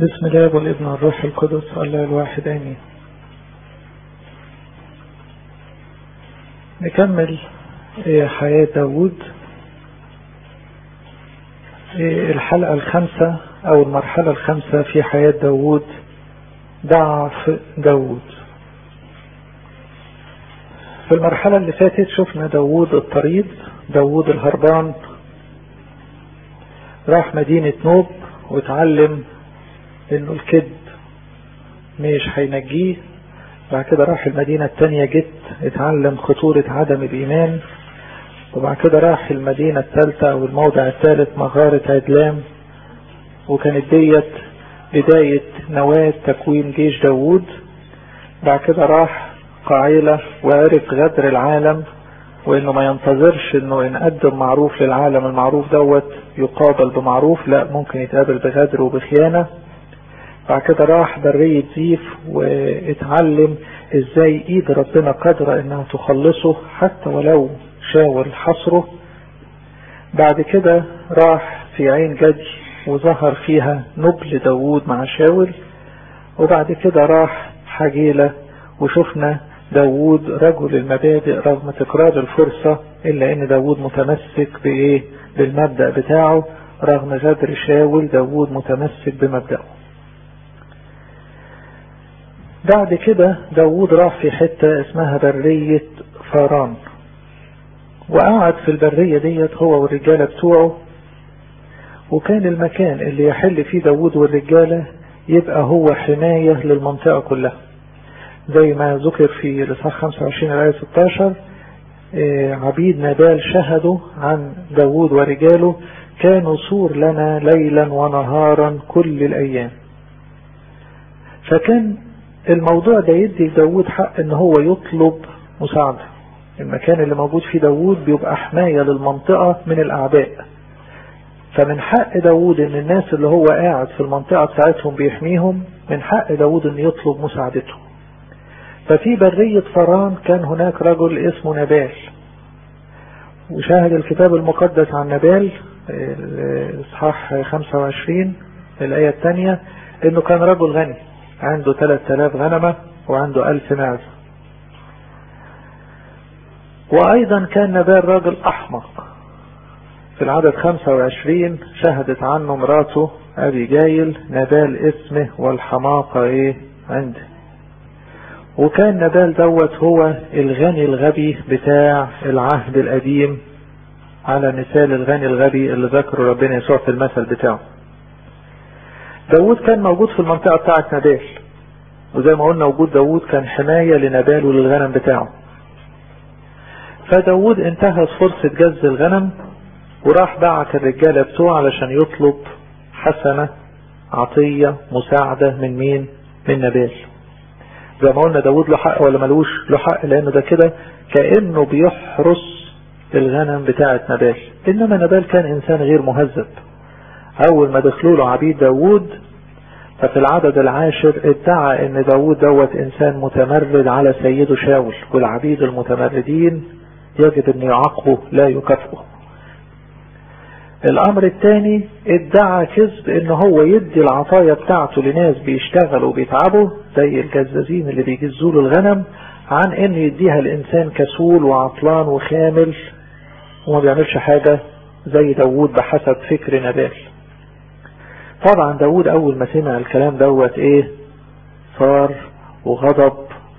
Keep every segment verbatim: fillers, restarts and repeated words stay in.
بسم الله والابن والروح القدس الله الواحد آمين. نكمل حياة داود، الحلقة الخامسة أو المرحلة الخامسة في حياة داود، ضعف داود. في المرحلة اللي فاتت شفنا داود الطريد، داود الهربان، راح مدينة نوب واتعلم انه الكذب مش هينجيه. بعد كده راح المدينة التانية جت اتعلم خطورة عدم الإيمان. وبعد كده راح المدينة الثالثة او الموضع الثالث مغارة عدلام، وكانت ديت بداية نواة تكوين جيش داود. بعد كده راح قاعلة وعرف غدر العالم، وانه ما ينتظرش انه ان قدم معروف للعالم المعروف دوت يقابل بمعروف، لا ممكن يتقابل بغدر وبخيانة. بعد كده راح برية زيف واتعلم ازاي ايد ربنا قادرة انها تخلصه حتى ولو شاول حصره. بعد كده راح في عين جدي وظهر فيها نبل داود مع شاول. وبعد كده راح حجيلة وشفنا داود رجل المبادئ رغم تكرار الفرصة، إلا أن داود متمسك بإيه؟ بالمبدأ بتاعه. رغم غدر شاول داود متمسك بمبدأه. بعد كده داود راح في حتة اسمها برية فاران، وقعد في البرية ديت هو والرجالة بتوعه. وكان المكان اللي يحل فيه داود والرجالة يبقى هو حماية للمنطقة كلها، زي ما ذكر في الإصحاح خمسة وعشرين آية ستاشر. عبيد نابال شهدوا عن داود ورجاله كانوا سور لنا ليلا ونهارا كل الأيام. فكان الموضوع ده يدي لداود حق ان هو يطلب مساعدة. المكان اللي موجود فيه داود بيبقى حماية للمنطقة من الأعداء، فمن حق داود ان الناس اللي هو قاعد في المنطقة بتاعتهم بيحميهم، من حق داود ان يطلب مساعدتهم. ففي برية فران كان هناك رجل اسمه نابال، وشاهد الكتاب المقدس عن نابال الاصحاح خمسة وعشرين الآية الثانية انه كان رجل غني عنده ثلاثة آلاف غنمة وعنده ألف معزة. وأيضا كان نابال راجل أحمق. في العدد خمسة وعشرين شهدت عنه مراته أبي جايل نابال اسمه والحماقة إيه عنده. وكان نابال دوت هو الغني الغبي بتاع العهد القديم، على مثال الغني الغبي اللي ذكره ربنا يسوع في المثل بتاعه. داود كان موجود في المنطقة بتاعت نابال، وزي ما قلنا وجود داود كان حماية لنابال وللغنم بتاعه. فداود انتهز فرصة جز الغنم وراح بعت الرجالة بتوعه علشان يطلب حسنة عطية مساعدة من مين؟ من نابال. زي ما قلنا داود له حق ولا ملوش؟ له حق، لانه ده كده كأنه بيحرس الغنم بتاعت نابال. انما نابال كان انسان غير مهذب. اول ما دخلوا له عبيد داود ففي العدد العاشر ادعى ان داود دوت انسان متمرد على سيده شاول، والعبيد المتمردين يجب ان يعاقبوا لا يكافئوا. الامر الثاني ادعى كذب ان هو يدي العطايا بتاعته لناس بيشتغلوا وبيتعبوا زي الجزازين اللي بيجزوا له الغنم، عن ان يديها الانسان كسول وعطلان وخامل وما بيعملش حاجة زي داود بحسب فكر نابال. طبعا داود اول ما سمع الكلام دوت ايه؟ صار وغضب.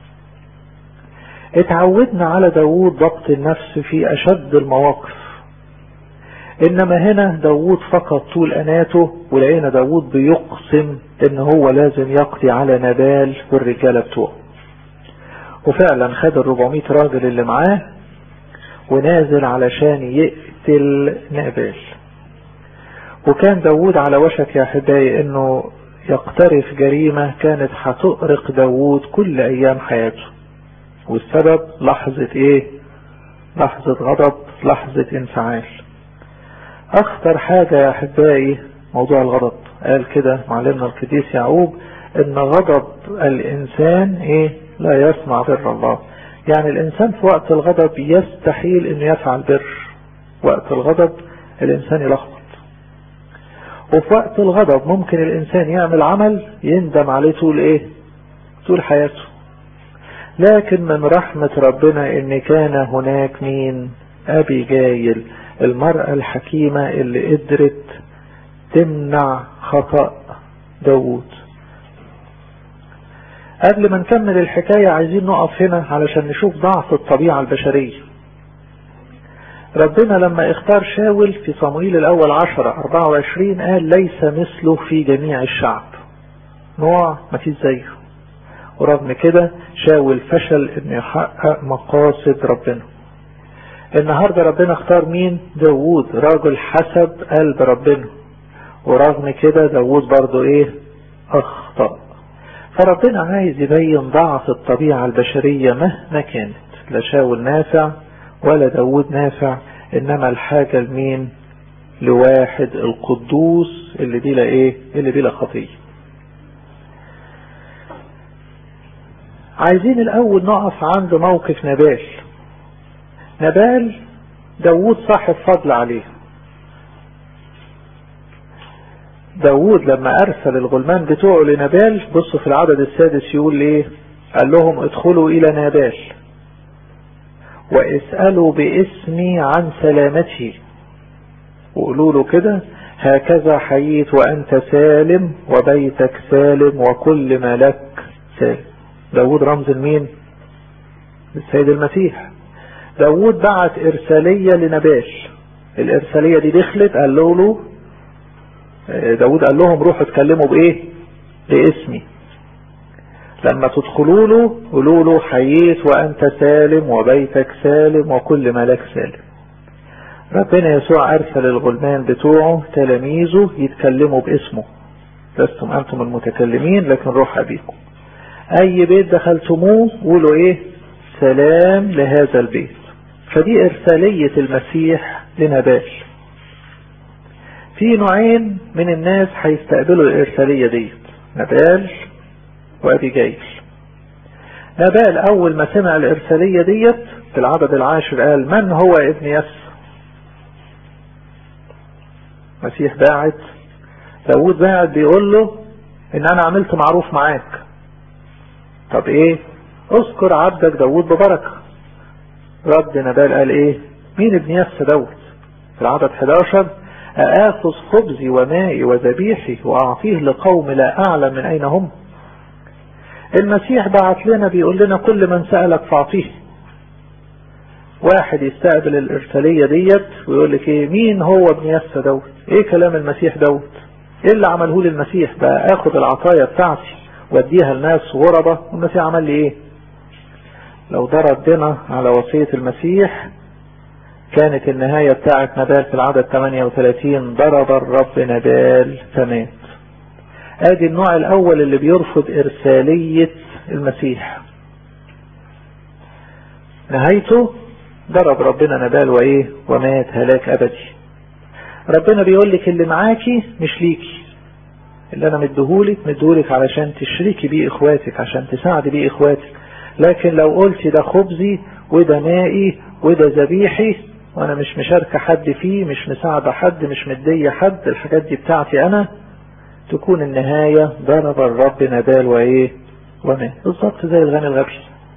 اتعودنا على داود ضبط النفس في اشد المواقف، انما هنا داود فقط طول اناته، ولقينا داود بيقسم ان هو لازم يقضي على نابال والرجالة بتوعه. وفعلا خد الربعمية راجل اللي معاه ونازل علشان يقتل نابال. وكان داود على وشك يا احبائي انه يقترف جريمة كانت هتؤرق داود كل ايام حياته. والسبب لحظة ايه؟ لحظة غضب، لحظة انفعال. اخطر حاجة يا احبائي موضوع الغضب. قال كده معلمنا القديس يعقوب ان غضب الانسان ايه؟ لا يصنع بر الله. يعني الانسان في وقت الغضب يستحيل انه يفعل بر. وقت الغضب الانسان يلخبط. وفي وقت الغضب ممكن الإنسان يعمل عمل يندم عليه طول إيه طول حياته. لكن من رحمة ربنا إن كان هناك مين؟ أبيجايل، المرأة الحكيمة اللي قدرت تمنع خطأ داود. قبل ما نكمل الحكاية عايزين نقف هنا علشان نشوف ضعف الطبيعة البشرية. ربنا لما اختار شاول في صموئيل الأول عشرة أربعة وعشرين قال ليس مثله في جميع الشعب، نوع ما فيش زيه. ورغم كده شاول فشل انه يحقق مقاصد ربنا. النهاردة ربنا اختار مين؟ داود، راجل حسب قلب ربنا، ورغم كده داود برضو ايه اخطأ. فربنا عايز يبين ضعف الطبيعة البشرية مهما كانت. لا شاول نافع ولا داود نافع، انما الحاجة لمين؟ لواحد القدوس اللي بلا ايه اللي بلا خطية. عايزين الاول نقف عند موقف نبال. نبال داود صاحب فضل عليه. داود لما ارسل الغلمان بتوعه لنبال، بصوا في العدد السادس يقول ايه؟ قال لهم ادخلوا الى نبال واسألوا باسمي عن سلامته، وقولوا له كده هكذا حييت وانت سالم وبيتك سالم وكل ما لك سالم. داود رمز المين؟ السيد المسيح. داود بعت ارسالية لنبال، الارسالية دي دخلت قال له داود قال لهم روحوا اتكلموا بايه؟ باسمي. لما تدخلوا له قولوا له حييت وانت سالم وبيتك سالم وكل ما لك سالم. ربنا يسوع ارسل الغلمان بتوعه تلاميذه يتكلموا باسمه. لستم انتم المتكلمين لكن روح ابيكم. اي بيت دخلتموه قولوا ايه؟ سلام لهذا البيت. فدي ارسالية المسيح لنبال. في نوعين من الناس هيستقبلوا الارسالية ديت، نبال وابيجايل. نبال اول ما سمع الارسالية ديت في العدد العاشر قال من هو ابن يس؟ مسيح باعت داود باعت بيقول له ان انا عملت معروف معاك. طب ايه؟ اذكر عبدك داود ببركة. رد نبال قال ايه؟ مين ابن يس داود؟ في العدد حداشر اخذ خبزي ومائي وذبيحي واعطيه لقوم لا اعلم من اين هم. المسيح بعت لنا بيقول لنا كل من سألك فاعطيه. واحد يستقبل الارسالية ديت ويقول لك ايه؟ مين هو ابن يس داود؟ ايه كلام المسيح داود؟ ايه اللي عمله لي المسيح؟ بقى اخذ العطايا بتاعتي واديها لناس غربة. والمسيح عمل لي ايه؟ لو ده ردنا على وصية المسيح كانت النهاية بتاعت نبال في العدد ثمانية وثلاثين ضرب الرب نبال فمات. ادي النوع الاول اللي بيرفض ارسالية المسيح. نهايته ضرب ربنا نبال وايه؟ ومات هلاك ابدي. ربنا بيقول لك اللي معاكي مش ليكي، اللي انا مديهولك مديهولك علشان تشركي بيه اخواتك، عشان تساعدي بيه اخواتك. لكن لو قلتي ده خبزي وده مائي وده ذبيحي وانا مش مشاركة حد فيه، مش مساعدة حد، مش مدية حد، الحاجات دي بتاعتي انا، تكون النهاية ضرب الرب نبال وايه؟ ومات. بالظبط زي الغني الغبي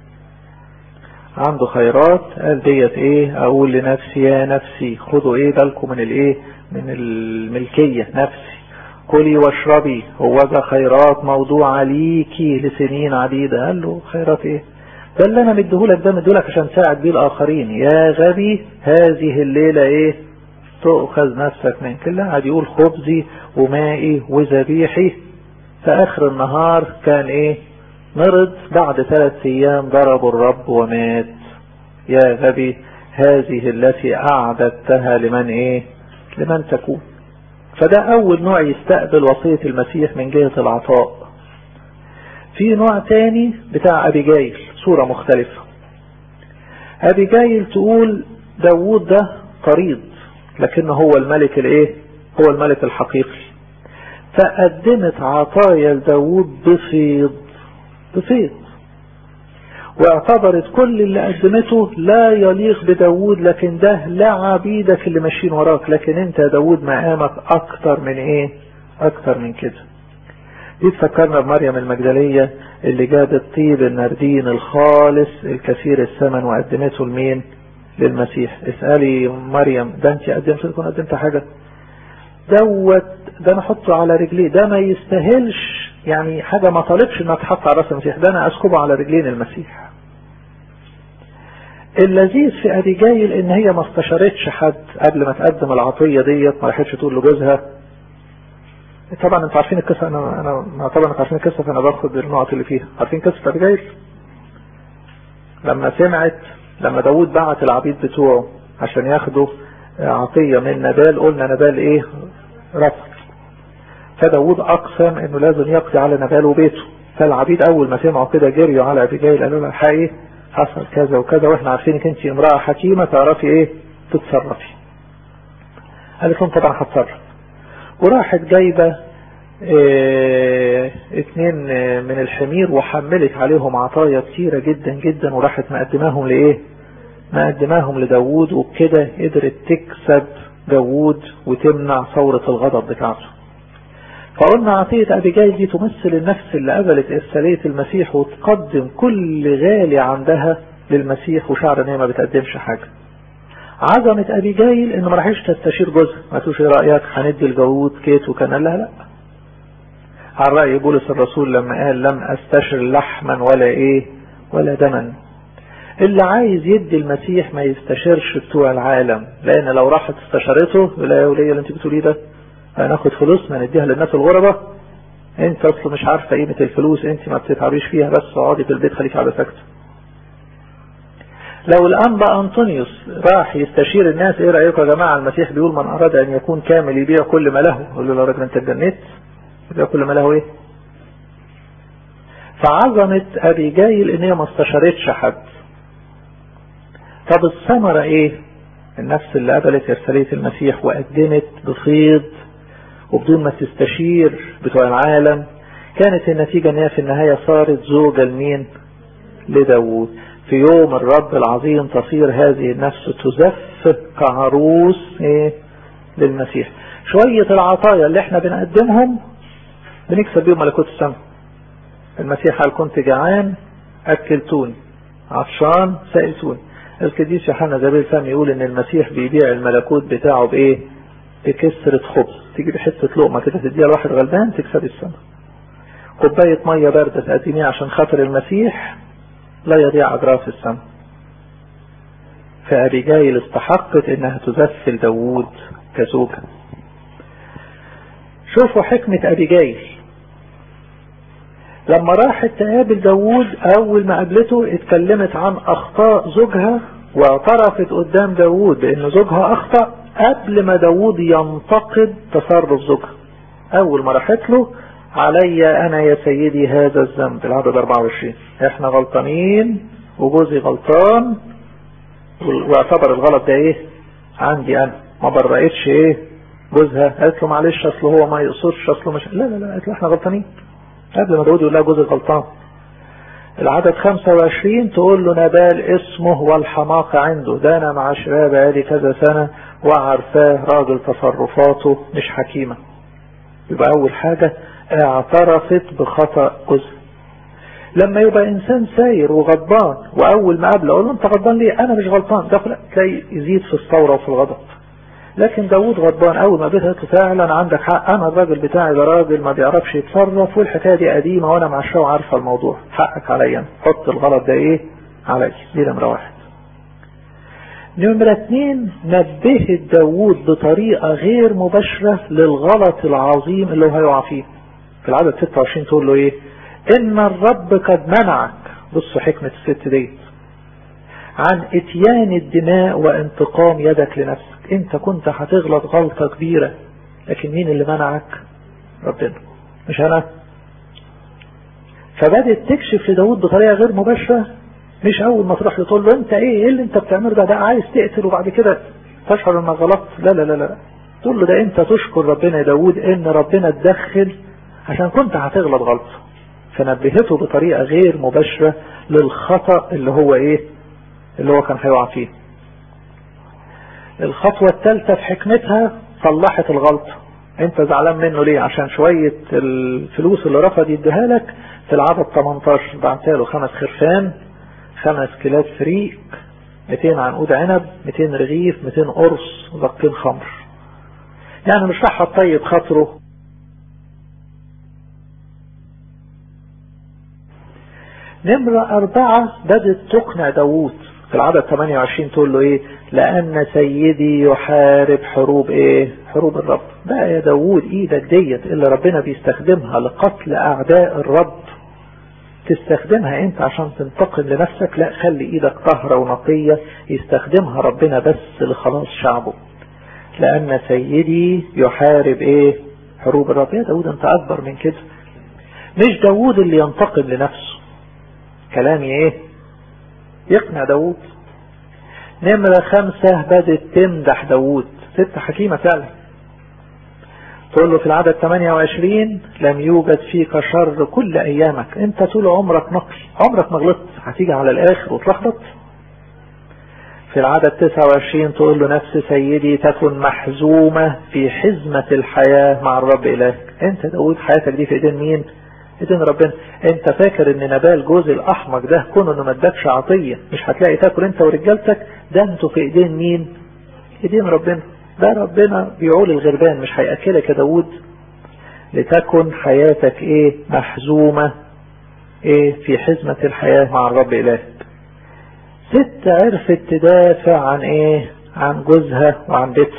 عنده خيرات قال ديت ايه؟ اقول لنفسي يا نفسي خدوا ايه بالكم من الايه؟ من الملكية. نفسي كلي واشربي هو ذا خيرات موضوعة ليكي لسنين عديدة. قال له خيرات ايه؟ ده اللي انا مديهولك ده مديهولك عشان تساعد بيه الاخرين. يا غبي هذه الليلة ايه؟ تؤخذ نفسك منك. لا قاعد يقول خبزي ومائي وذبيحي. في اخر النهار كان ايه؟ مرض. بعد ثلاث ايام ضرب الرب ومات. يا غبي هذه التي اعددتها لمن ايه؟ لمن تكون. فده اول نوع يستقبل وصية المسيح من جهة العطاء. في نوع تاني بتاع ابيجايل، صورة مختلفة. ابيجايل تقول داود ده طريد لكنه هو الملك الايه؟ هو الملك الحقيقي. فقدمت عطايا لداود بفيض بفيض، واعتبرت كل اللي قدمته لا يليق بداود، لكن ده لا عبيدك اللي ماشيين وراك، لكن انت يا داود مقامك اكتر من ايه؟ اكتر من كده. دي تفكرنا بمريم المجدلية اللي جابت طيب النردين الخالص الكثير الثمن وقدمته لمين؟ للمسيح. اسألي مريم ده انت قدمت تكون قدمت حاجة؟ دوت ده انا احطه على رجليه، ده ما يستاهلش يعني حاجة ما طالبش انها تحط على راس المسيح، ده انا اسكبه على رجلين المسيح. اللذيذ في ابيجايل ان هي ما استشارتش حد قبل ما تقدم العطية ديت، ما راحتش تقول لجوزها. طبعا انتوا عارفين القصة، انا انا طبعا انتوا عارفين القصة، فانا باخد النقط اللي فيها. عارفين قصة ابيجايل لما سمعت لما داود بعت العبيد بتوعه عشان ياخدوا عطية من نبال، قلنا نبال ايه؟ رفض. فداود اقسم انه لازم يقضي على نبال وبيته. فالعبيد اول ما سمعوا كده جريوا على ابيجايل قالوا لها الحقيقة حصل كذا وكذا، واحنا عارفينك انت امرأة حكيمة تعرفي ايه تتصرفي. قالت لهم طبعا هتصرف. وراحت جايبة اه اتنين من الحمير وحملت عليهم عطايا كتيرة جدا جدا، وراحت مقدماهم لايه؟ مقدماهم لداود، وبكده قدرت تكسب داود وتمنع ثورة الغضب بتاعته. فقلنا عطية أبيجايل دي تمثل النفس اللي قبلت إرسالية المسيح وتقدم كل غالي عندها للمسيح، وشعر ان هي ما بتقدمش حاجة. عظمة أبيجايل انه ما راحش تستشير جوزها، ما تقولش ايه رأيك هندي لداود كيت وكان لها لا. على رأي بولس الرسول لما قال لم استشر لحما ولا ايه ولا دما. اللي عايز يدي المسيح ما يستشيرش بتوع العالم، لان لو راحت استشارته لا يا وليه اللي انت بتقوليه ده، هناخد فلوسنا نديها للناس الغربة، انت اصلا مش عارفة قيمة الفلوس، انت ما بتتعبيش فيها، بس اقعدي في البيت خليك على سكت. لو الانبا انطونيوس راح يستشير الناس ايه رأيكم يا جماعة المسيح بيقول من اراد ان يكون كامل يبيع كل ما له، يقول له يا راجل انت اتجنيت، يبيع كل ما له ايه؟ فعظمة أبيجايل ان هي ما استشارتش حد. طب الثمرة ايه؟ النفس اللي قبلت إرسالية المسيح وقدمت بفيض وبدون ما تستشير بتوع العالم، كانت النتيجة ان هي في النهاية صارت زوجة لمين؟ لداود. في يوم الرب العظيم تصير هذه النفس تزف كعروس ايه؟ للمسيح. شوية العطايا اللي احنا بنقدمهم بنكسب بيهم ملكوت السماء. المسيح قال كنت جعان اكلتوني، عطشان سألتوني. القديس يوحنا ذبيل فم يقول ان المسيح بيبيع الملكوت بتاعه بايه؟ بكسرة خبز. تجيب حتة لقمة كده تديها لواحد غلبان تكسب السماء. كوباية مية باردة تقدميها عشان خاطر المسيح لا يضيع أجرها في السماء. فأبيجايل استحقت انها تزفل داود كزوجة. شوفوا حكمة أبيجايل لما راحت تقابل داود، اول ما قابلته اتكلمت عن اخطاء زوجها واعترفت قدام داود بان زوجها اخطأ قبل ما داود ينتقد تصرف زوجها. اول ما راحت له علي انا يا سيدي هذا الذنب، العدد أربعة وعشرين، احنا غلطانين وجوزي غلطان، واعتبر الغلط ده ايه؟ عندي انا. ما برأتش ايه جوزها، قالت له معلش اصله هو ما يقصرش اصله مش لا لا لا قالت له احنا غلطانين قبل ما داود يقول لها جوزي غلطان. العدد خمسة وعشرين تقول له نبال اسمه والحماقة عنده، ده انا مع شباب بقالي كذا سنة وعارفاه راجل تصرفاته مش حكيمة. يبقى اول حاجة اعترفت بخطأ جوزها. لما يبقى انسان ساير وغضبان واول ما قابله اقول له انت غضبان ليه؟ انا مش غلطان، ده تلاقي يزيد في الثورة وفي الغضب. لكن داود غضبان اول ما بيتها فعلا عندك حق، انا الراجل بتاعي ده راجل ما بيعرفش يتصرف، والحكايه دي قديمه وانا معشاه وعارفه الموضوع، حقك عليا، حط الغلط ده ايه علي. دي نمره واحد. نمره اتنين، نبهت داود بطريقه غير مباشره للغلط العظيم اللي هو هيقع فيه. في العدد ستة وعشرين تقول له ايه؟ ان الرب قد منعك، بصوا حكمه الست دي، عن اتيان الدماء وانتقام يدك لنفسك. انت كنت هتغلط غلطة كبيرة، لكن مين اللي منعك؟ ربنا مش انا. فبدت تكشف لداود بطريقة غير مباشرة، مش اول ما تروح تقول له انت ايه ايه اللي انت بتعمله ده، ده عايز تقتل وبعد كده تشعر انك غلطت. لا لا لا لا تقول له ده انت تشكر ربنا يا داود ان ربنا اتدخل عشان كنت هتغلط غلطة. فنبهته بطريقة غير مباشرة للخطأ اللي هو ايه اللي هو كان هيقع فيه. الخطوة الثالثة في حكمتها صلحت الغلطة. انت زعلان منه ليه؟ عشان شوية الفلوس اللي رفض يديها لك. في العدد تمنتاشر بعت له خمس خرفان، خمس كيلات فريق، مئتين عنقود عنب، مئتين رغيف، مئتين قرص، وبقين خمر. يعني مش راح طيب خاطره. نمرة أربعة بدت تقنع داوود في العدد ثمانية وعشرين، تقول له ايه؟ لأن سيدي يحارب حروب ايه؟ حروب الرب. بقى يا داوود ايدك ديت اللي ربنا بيستخدمها لقتل أعداء الرب تستخدمها انت عشان تنتقم لنفسك؟ لا، خلي ايدك طاهرة ونقية يستخدمها ربنا بس لخلاص شعبه. لأن سيدي يحارب ايه؟ حروب الرب. يا داوود انت أكبر من كده. مش داوود اللي ينتقم لنفسه. كلامي ايه؟ يقنع داوود. نمرة خمسة بدت تمدح داوود، ست حكيمة فعلا. تقول له في العدد ثمانية وعشرين لم يوجد فيك شر كل ايامك، انت طول عمرك نقي، عمرك ما غلطت، هتيجي على الاخر وتلخبط. في العدد تسعة وعشرين تقول له نفس سيدي تكن محزومة في حزمة الحياة مع الرب إلهك. انت داود حياتك دي في ايدين مين؟ ايدين ربنا. انت فاكر ان نبال جوز الاحمق ده كونه انه ما ادكش عطية مش هتلاقي تاكل انت ورجالتك؟ ده انتوا في ايدين مين؟ ايدين ربنا. ده ربنا بيعول الغربان، مش هيأكلك يا داود. لتكن حياتك ايه؟ محزومة ايه؟ في حزمة الحياة مع الرب إلهك. ست عرفت تدافع عن ايه؟ عن جوزها وعن بيتها،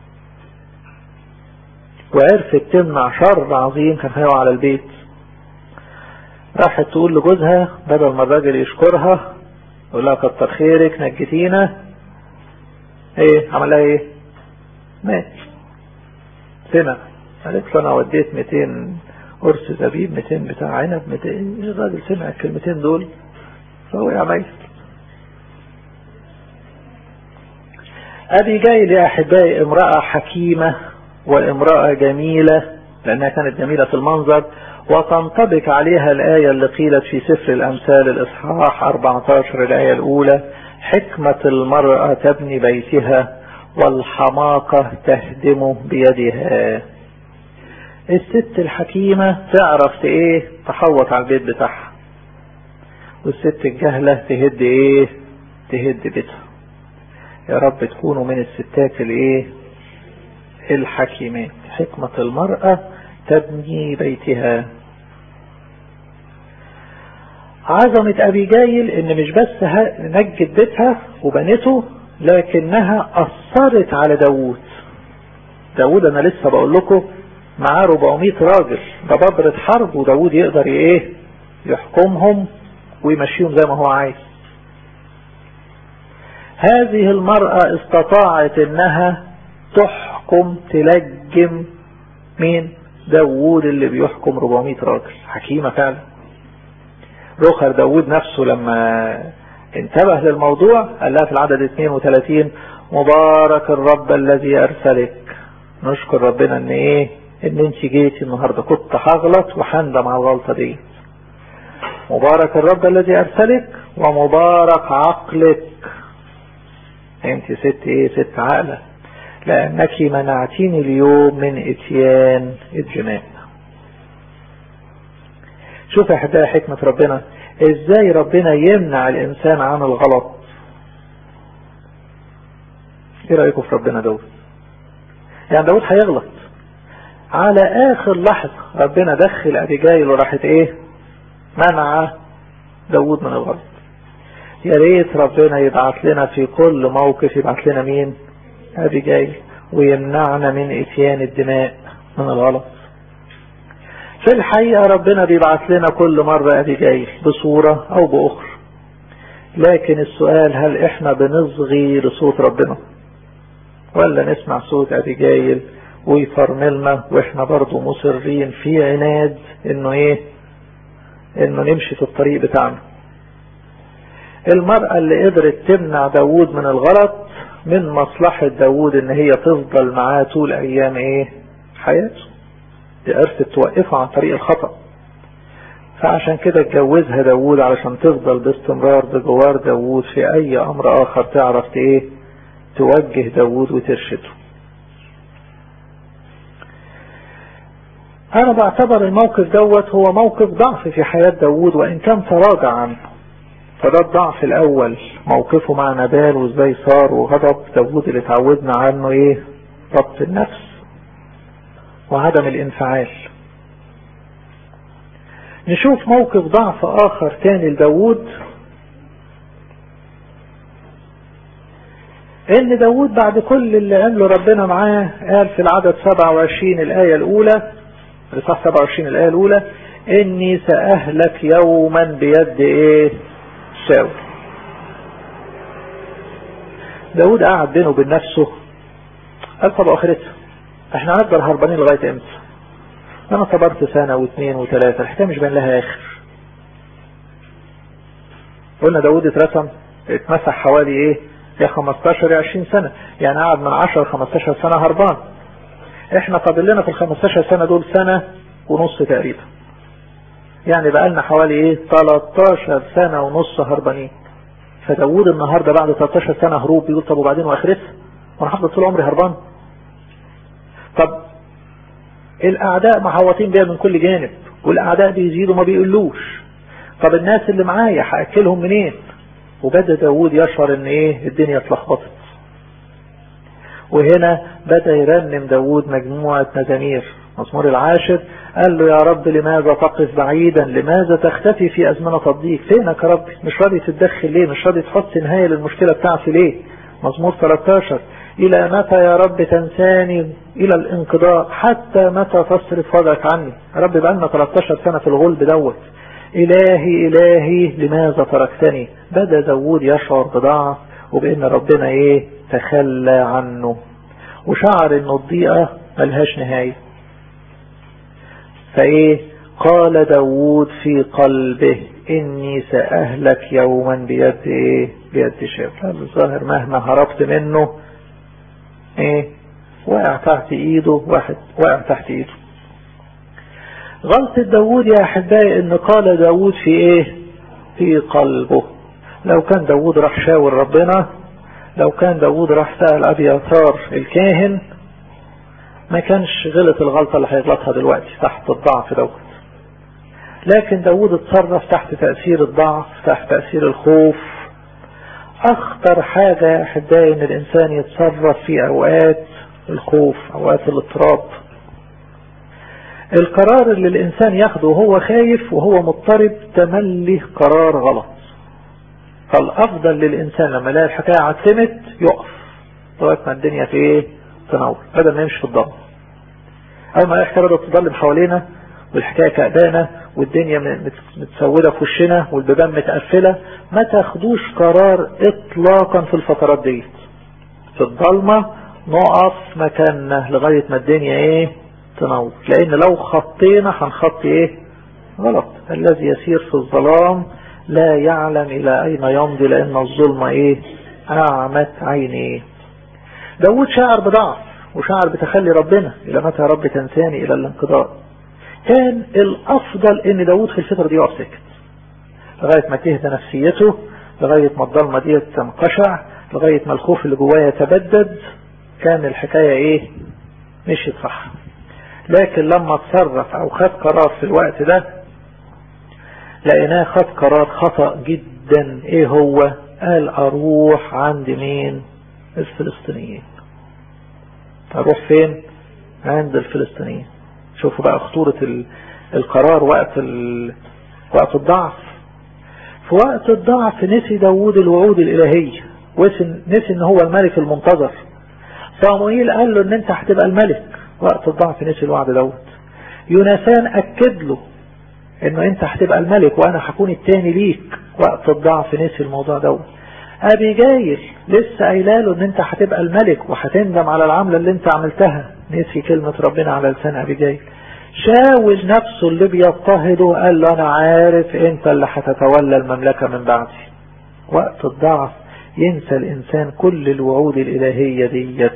وعرفت تمنع شر عظيم كان هيقع على البيت. راحت تقول لجوزها بدل ما الراجل يشكرها يقول لها كتر خيرك نجتينا، ايه عملها؟ ايه؟ مات. سمع. قالت له انا وديت مئتين قرص زبيب، مئتين بتاع عنب، مئتين. الراجل سمع الكلمتين دول فهو يا ميت. أبيجايل يا أحبائي امرأة حكيمة وامرأة جميلة، لأنها كانت جميلة في المنظر، وتنطبق عليها الآية اللي قيلت في سفر الأمثال الإصحاح أربعة عشر الآية الأولى: حكمة المرأة تبني بيتها والحماقة تهدم بيدها. الست الحكيمة تعرف ايه؟ تحوط على البيت بتاعها، والست الجهلة تهد ايه؟ تهد بيتها. يا رب تكونوا من الستات الايه؟ الحكيمات. حكمة المرأة تبني بيتها. عظمة أبيجايل ان مش بس نجت بيتها وبنته، لكنها أثرت على داوود. داوود انا لسه بقول لكم معاه أربعمائة راجل، ده ببرة حرب، وداوود يقدر ايه؟ يحكمهم ويمشيهم زي ما هو عايز. هذه المرأة استطاعت انها تحكم تلجم مين؟ داوود اللي بيحكم أربعمائة راجل. حكيمة فعلا. رخر داوود نفسه لما انتبه للموضوع قال لها في العدد اثنين وثلاثين: مبارك الرب الذي ارسلك. نشكر ربنا ان ايه؟ ان انت جيتي النهاردة، كنت هغلط وحندم على الغلطة دي. مبارك الرب الذي ارسلك ومبارك عقلك. انت ست ايه؟ ست عقلة، لانك منعتيني اليوم من اتيان الدماء. شوف يا احبائي حكمة ربنا، ازاي ربنا يمنع الانسان عن الغلط. ايه رأيكم في ربنا داود؟ يعني داود هيغلط، على اخر لحظة ربنا دخل ابيجايل وراحت ايه؟ منع داود من الغلط. يا ريت ربنا يبعث لنا في كل موقف، يبعث لنا مين؟ أبيجايل، ويمنعنا من اتيان الدماء، من الغلط. في الحقيقة ربنا بيبعث لنا كل مرة أبيجايل بصورة أو بأخرى، لكن السؤال هل احنا بنصغي لصوت ربنا ولا نسمع صوت أبيجايل ويفرملنا واحنا برضو مصرين في عناد انه ايه؟ انه نمشي في الطريق بتاعنا. المرأة اللي قدرت تمنع داوود من الغلط من مصلحة داوود ان هي تفضل معاه طول ايام ايه؟ حياته. دي عرفت توقفه عن طريق الخطأ، فعشان كده اتجوزها داوود علشان تفضل باستمرار بجوار داوود في اي امر اخر، تعرف ايه؟ توجه داوود وترشده. انا بعتبر الموقف دوت هو موقف ضعف في حياة داود، وان كان تراجع عنه. فده الضعف الاول، موقفه مع نبال وازاي صار وغضب داود اللي اتعودنا عنه ايه؟ ضبط النفس وعدم الانفعال. نشوف موقف ضعف اخر تاني لداود، ان داود بعد كل اللي عمله ربنا معاه قال في العدد سبعة وعشرين الاية الاولى، الإصحاح سبعة وعشرين الاية الاولى: اني سأهلك يوما بيد ايه؟ شاول. داود قاعد بينه وبين نفسه قال طب اخرتها احنا هنفضل هربانين لغاية امتى؟ انا صبرت سنة واثنين وثلاثة، الحكاية مش بين لها اخر. قلنا داود اترسم اتمسح حوالي ايه؟ يا خمستاشر يا عشرين سنة، يعني قعد من عشر خمستاشر سنة هربان. احنا فاضل لنا في ال خمستاشر سنة دول سنة ونص تقريبا، يعني بقى لنا حوالي ايه؟ تلتاشر سنة ونص هربانين. فداود النهاردة بعد تلتاشر سنة هروب بيقول طب وبعدين واخرتها؟ وانا هفضل طول عمري هربان؟ طب الاعداء محوطين بيا من كل جانب، والاعداء بيزيدوا ما بيقولوش، طب الناس اللي معايا هاكلهم منين؟ وبدأ داود يشعر ان ايه؟ الدنيا اتلخبطت. وهنا بدأ يرنم داود مجموعة مزامير. مزمور العاشر قال له: يا رب لماذا تقف بعيدا؟ لماذا تختفي في أزمنة الضيق؟ فينك يا رب؟ مش راضي تتدخل ليه؟ مش راضي تحط نهاية للمشكلة بتاعتي ليه؟ مزمور ثلاثة عشر: إلى متى يا رب تنساني إلى الانقضاء؟ حتى متى تصرف وجهك عني؟ يا رب بقى لنا تلتاشر سنة في الغلب دوت، إلهي إلهي لماذا تركتني؟ بدأ داود يشعر بضعف وبأن ربنا إيه؟ تخلى عنه، وشعر إن الضيقة ملهاش نهاية. فإيه؟ قال داود في قلبه: إني سأهلك يوما بيد إيه؟ بيد شاول. الظاهر مهما هربت منه إيه؟ وقع تحت إيده، واحد وقع تحت إيده. غلطة داود يا أحبائي إن قال داود في إيه؟ في قلبه. لو كان داود راح شاور ربنا، لو كان داود راح سأل أبياثار الكاهن، ما كانش غلط الغلطة اللي هيغلطها دلوقتي تحت الضعف دوت. لكن داود اتصرف تحت تأثير الضعف، تحت تأثير الخوف. أخطر حاجة يا أحبائي إن الإنسان يتصرف في أوقات الخوف، أوقات الاضطراب. القرار اللي الإنسان ياخده وهو خايف وهو مضطرب تملي قرار غلط. فالأفضل للإنسان لما يلاقي الحكاية عتمت يقف لغاية ما الدنيا في إيه؟ تنور، بدل ما يمشي في الضلمة. أول ما الحكاية بدأت تضلم حوالينا والحكاية كأبانة والدنيا متسودة في وشنا والبيبان متقفلة، ما تاخدوش قرار إطلاقا في الفترات دي. في الضلمة نقف مكاننا لغاية ما الدنيا إيه؟ تنور، لأن لو خطينا هنخطي إيه؟ غلط. الذي يسير في الظلام لا يعلم إلى أين يمضي، لأن الظلمة إيه؟ أعمت عينيه. داود شعر بضعف وشعر بتخلي ربنا: إلى متى يا رب تنساني إلى الانقضاء؟ كان الأفضل إن داود في الفترة دي يقف ساكت لغاية ما تهدى نفسيته، لغاية ما الضلمة دي تنقشع، لغاية ما الخوف اللي جواه يتبدد. كان الحكاية إيه؟ مشيت صح. لكن لما اتصرف أو خد قرار في الوقت ده لقيناه خد قرار خطأ جدا. إيه هو؟ قال: أروح عند مين؟ الفلسطينيين. أروح فين؟ عند الفلسطينيين. شوفوا بقى خطورة القرار وقت وقت الضعف. في وقت الضعف نسي داود الوعود الإلهية، ونسي ان هو الملك المنتظر. صموئيل قال له ان انت هتبقى الملك، وقت الضعف نسي الوعد دوت. يوناثان اكد له انه انت هتبقى الملك وانا هكون التاني ليك، وقت الضعف نسي الموضوع دوت. ابيجايل لسه قايله له ان انت هتبقى الملك وهتندم على العمله اللي انت عملتها، نسي كلمه ربنا على لسان ابيجايل. شاول نفسه اللي بيضطهده قال له: انا عارف انت اللي هتتولى المملكه من بعدي. وقت الضعف ينسى الانسان كل الوعود الالهيه ديت.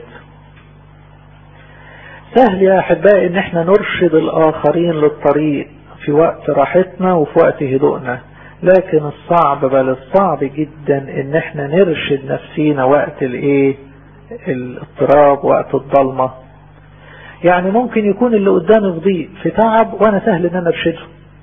سهل يا احبائي ان احنا نرشد الاخرين للطريق في وقت راحتنا وفي وقت هدوءنا، لكن الصعب بل الصعب جدا ان احنا نرشد نفسينا وقت الايه؟ الاضطراب، وقت الضلمة. يعني ممكن يكون اللي قدامي في ضيق في تعب وانا سهل ان انا ارشده،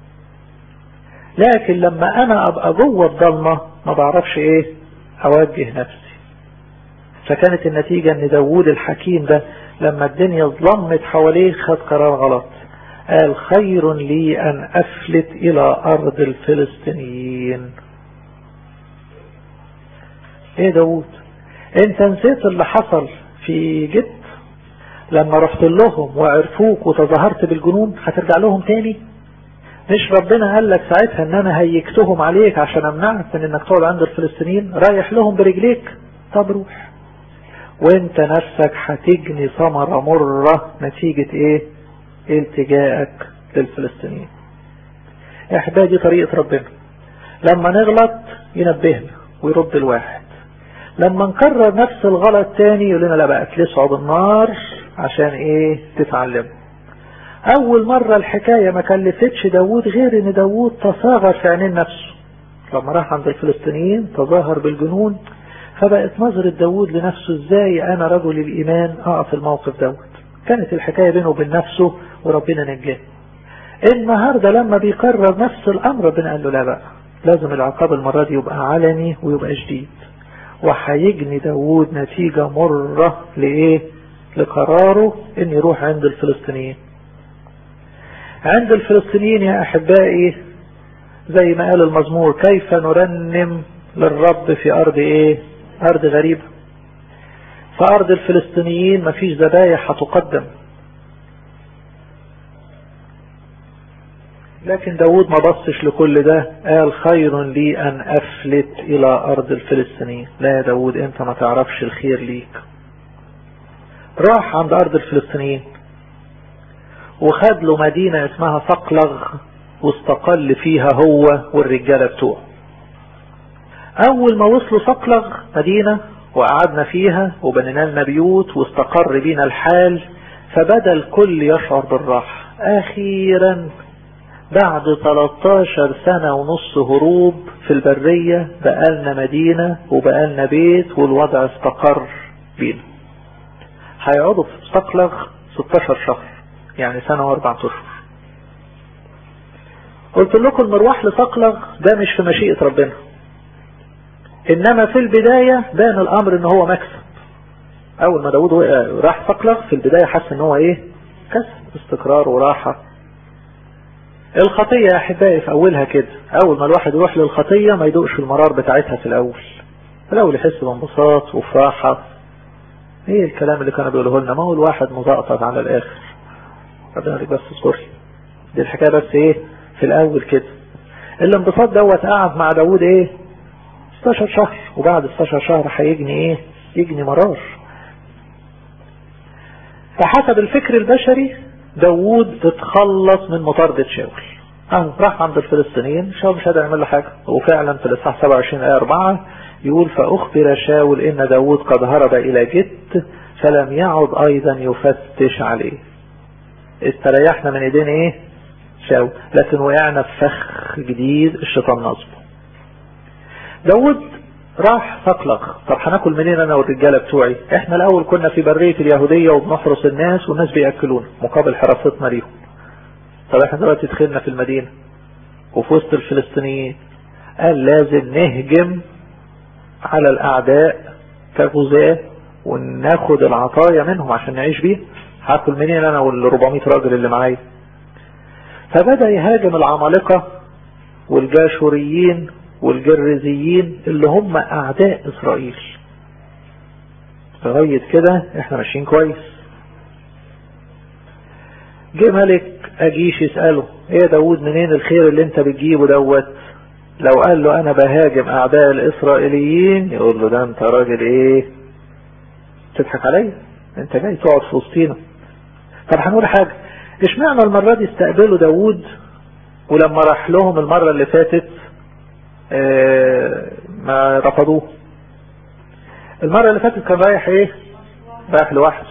لكن لما انا ابقى جوه الضلمة ما بعرفش ايه اوجه نفسي. فكانت النتيجة ان داوود الحكيم ده لما الدنيا ظلمت حواليه خد قرار غلط، قال خير لي ان افلت الى ارض الفلسطينيين. ايه داوود، انت نسيت اللي حصل في جد لما رحت لهم وعرفوك وتظاهرت بالجنون؟ هترجع لهم تاني؟ مش ربنا قال لك ساعتها ان انا هيكتهم عليك عشان امنعك من انك تقعد عند الفلسطينيين؟ رايح لهم برجليك؟ طب روح، وانت نفسك هتجني ثمرة مرة نتيجة ايه؟ التجائك للفلسطينيين. يا احبائي دي طريقة ربنا، لما نغلط ينبهنا ويرد الواحد، لما نكرر نفس الغلط تاني يقول لنا لا بقى تلسعوا بالنار عشان ايه؟ تتعلموا. اول مرة الحكاية ما كلفتش داوود غير ان داوود تصاغر في عينين نفسه، لما راح عند الفلسطينيين تظاهر بالجنون، فبقت نظرة داوود لنفسه ازاي انا رجل الايمان اقع في الموقف دوت. كانت الحكاية بينه وبين نفسه وربنا نجاه. النهاردة لما بيكرر نفس الامر ربنا قال له لا بقى لازم العقاب المرة دي يبقى علني ويبقى شديد، وهيجني داوود نتيجة مرة لإيه؟ لقراره إن يروح عند الفلسطينيين. عند الفلسطينيين يا أحبائي زي ما قال المزمور كيف نرنم للرب في أرض إيه؟ أرض غريبة. في أرض الفلسطينيين مفيش ذبايح هتقدم، لكن داود ما بصش لكل ده، قال خير لي أن أفلت إلى أرض الفلسطينيين. لا يا داود أنت ما تعرفش الخير ليك. راح عند أرض الفلسطينيين وخد له مدينة اسمها صقلغ واستقل فيها هو والرجالة بتوعه. أول ما وصلوا صقلغ مدينة وقعدنا فيها وبنينا لنا بيوت واستقر بينا الحال، فبدأ الكل يشعر بالراحة. أخيرا بعد ثلاثتاشر سنة ونص هروب في البرية بقالنا مدينة وبقالنا بيت والوضع استقر بينا. هيقعدوا في صقلغ ستاشر شهر، يعني سنة واربع اشهر. قلت لكم المروح لصقلغ ده مش في مشيئة ربنا، انما في البداية بان الامر ان هو مكسب. اول ما داود راح صقلغ في البداية حس ان هو ايه؟ كسب، استقرار وراحة. الخطية يا احبائي في اولها كده، اول ما الواحد يروح للخطية ما يدوقش المرار بتاعتها في الاول، في الاول يحس بانبساط وفراحة. ايه الكلام اللي كانوا بيقوله لنا؟ ما هو الواحد مزقطط على الاخر. ربنا يقولك بس اصبري، دي الحكاية بس ايه في الاول كده. الانبساط دوت قعد مع داود ايه؟ ستاشر شهر، وبعد ستاشر شهر هيجني ايه؟ يجني مرار. فحسب الفكر البشري داود اتخلص من مطاردة شاول. اه راح عند الفلسطينيين، شاول مش هيقدر يعمل له حاجة. وفعلا في الاصحاح سبعة وعشرين آية أربعة يقول فأخبر شاول إن داود قد هرب إلى جت فلم يعد أيضا يفتش عليه. استريحنا من ايدين ايه؟ شاول، لكن وقعنا في فخ جديد الشيطان نصبه. داود راح صقلغ. طب هناكل منين انا والرجاله بتوعي؟ احنا الاول كنا في بريه اليهوديه وبنحرس الناس والناس بياكلونا مقابل حراستنا ليهم. طب احنا دلوقتي دخلنا في المدينه وفي وسط الفلسطينيين، قال لازم نهجم على الاعداء كغزاة وناخد العطايا منهم عشان نعيش بيه. هاكل منين انا والربعمية راجل اللي معايا؟ فبدأ يهاجم العمالقة والجاشوريين والجرزيين اللي هم اعداء اسرائيل. لغاية كده احنا ماشيين كويس. جه ملك اجيش يسأله ايه يا داود منين الخير اللي انت بتجيبه دوت؟ لو قال له انا بهاجم اعداء الاسرائيليين يقول له ده انت راجل ايه؟ تضحك عليا؟ انت جاي تقعد في وسطينا. طب هنقول حاجة، اشمعنى المرة دي استقبلوا داود ولما راح لهم المرة اللي فاتت اه ما رفضوه؟ المرة اللي فاتت كان رايح ايه؟ رايح لوحده.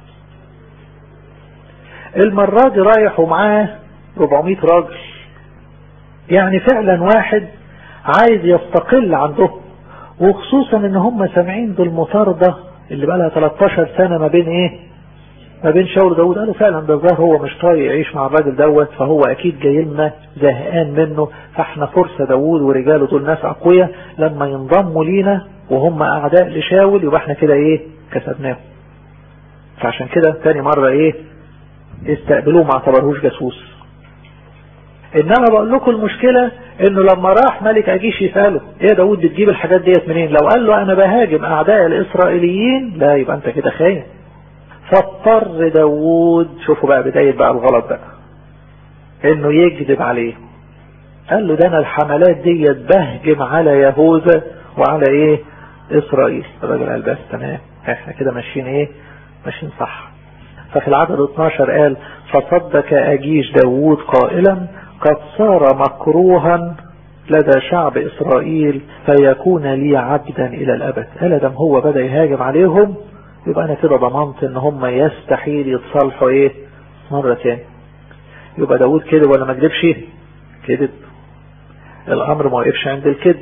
المرة دي رايح ومعاه ربعمية راجل، يعني فعلا واحد عايز يستقل عندهم، وخصوصا ان هم سامعين بالمطاردة اللي بقى لها تلتاشر سنة ما بين ايه؟ ما بين شاول وداود. قالوا فعلا ده ظاهر هو مش طايق يعيش مع الراجل دوت، فهو اكيد جاي لنا زهقان منه، فاحنا فرصة داود ورجاله دول ناس اقوياء لما ينضموا لينا وهم اعداء لشاول يبقى احنا كده ايه كسبناهم. فعشان كده تاني مرة ايه استقبلوه ما اعتبرهوش جاسوس. انما بقول لكم المشكلة انه لما راح ملك اجيش يسأله ايه داود بتجيب الحاجات ديت منين، لو قال له انا بهاجم اعداء الاسرائيليين لا يبقى انت كده خاين. فاضطر داود، شوفوا بقى بداية بقى الغلط بقى، انه يكذب عليه. قال له ده انا الحملات ديت بهجم على يهوذا وعلى ايه اسرائيل. الراجل قال بس تمام احنا كده ماشيين ايه ماشيين صح. ففي العدد اتناشر قال فصدق اجيش داود قائلا قد صار مكروها لدى شعب اسرائيل فيكون لي عبدا الى الابد. قال دم هو بدأ يهاجم عليهم يبقى انا كده ضمنت ان هم يستحيل يتصالحوا ايه مرة تاني. يبقى داود كده ولا ما كذبش؟ كذب. الامر ما وقفش عند الكذب.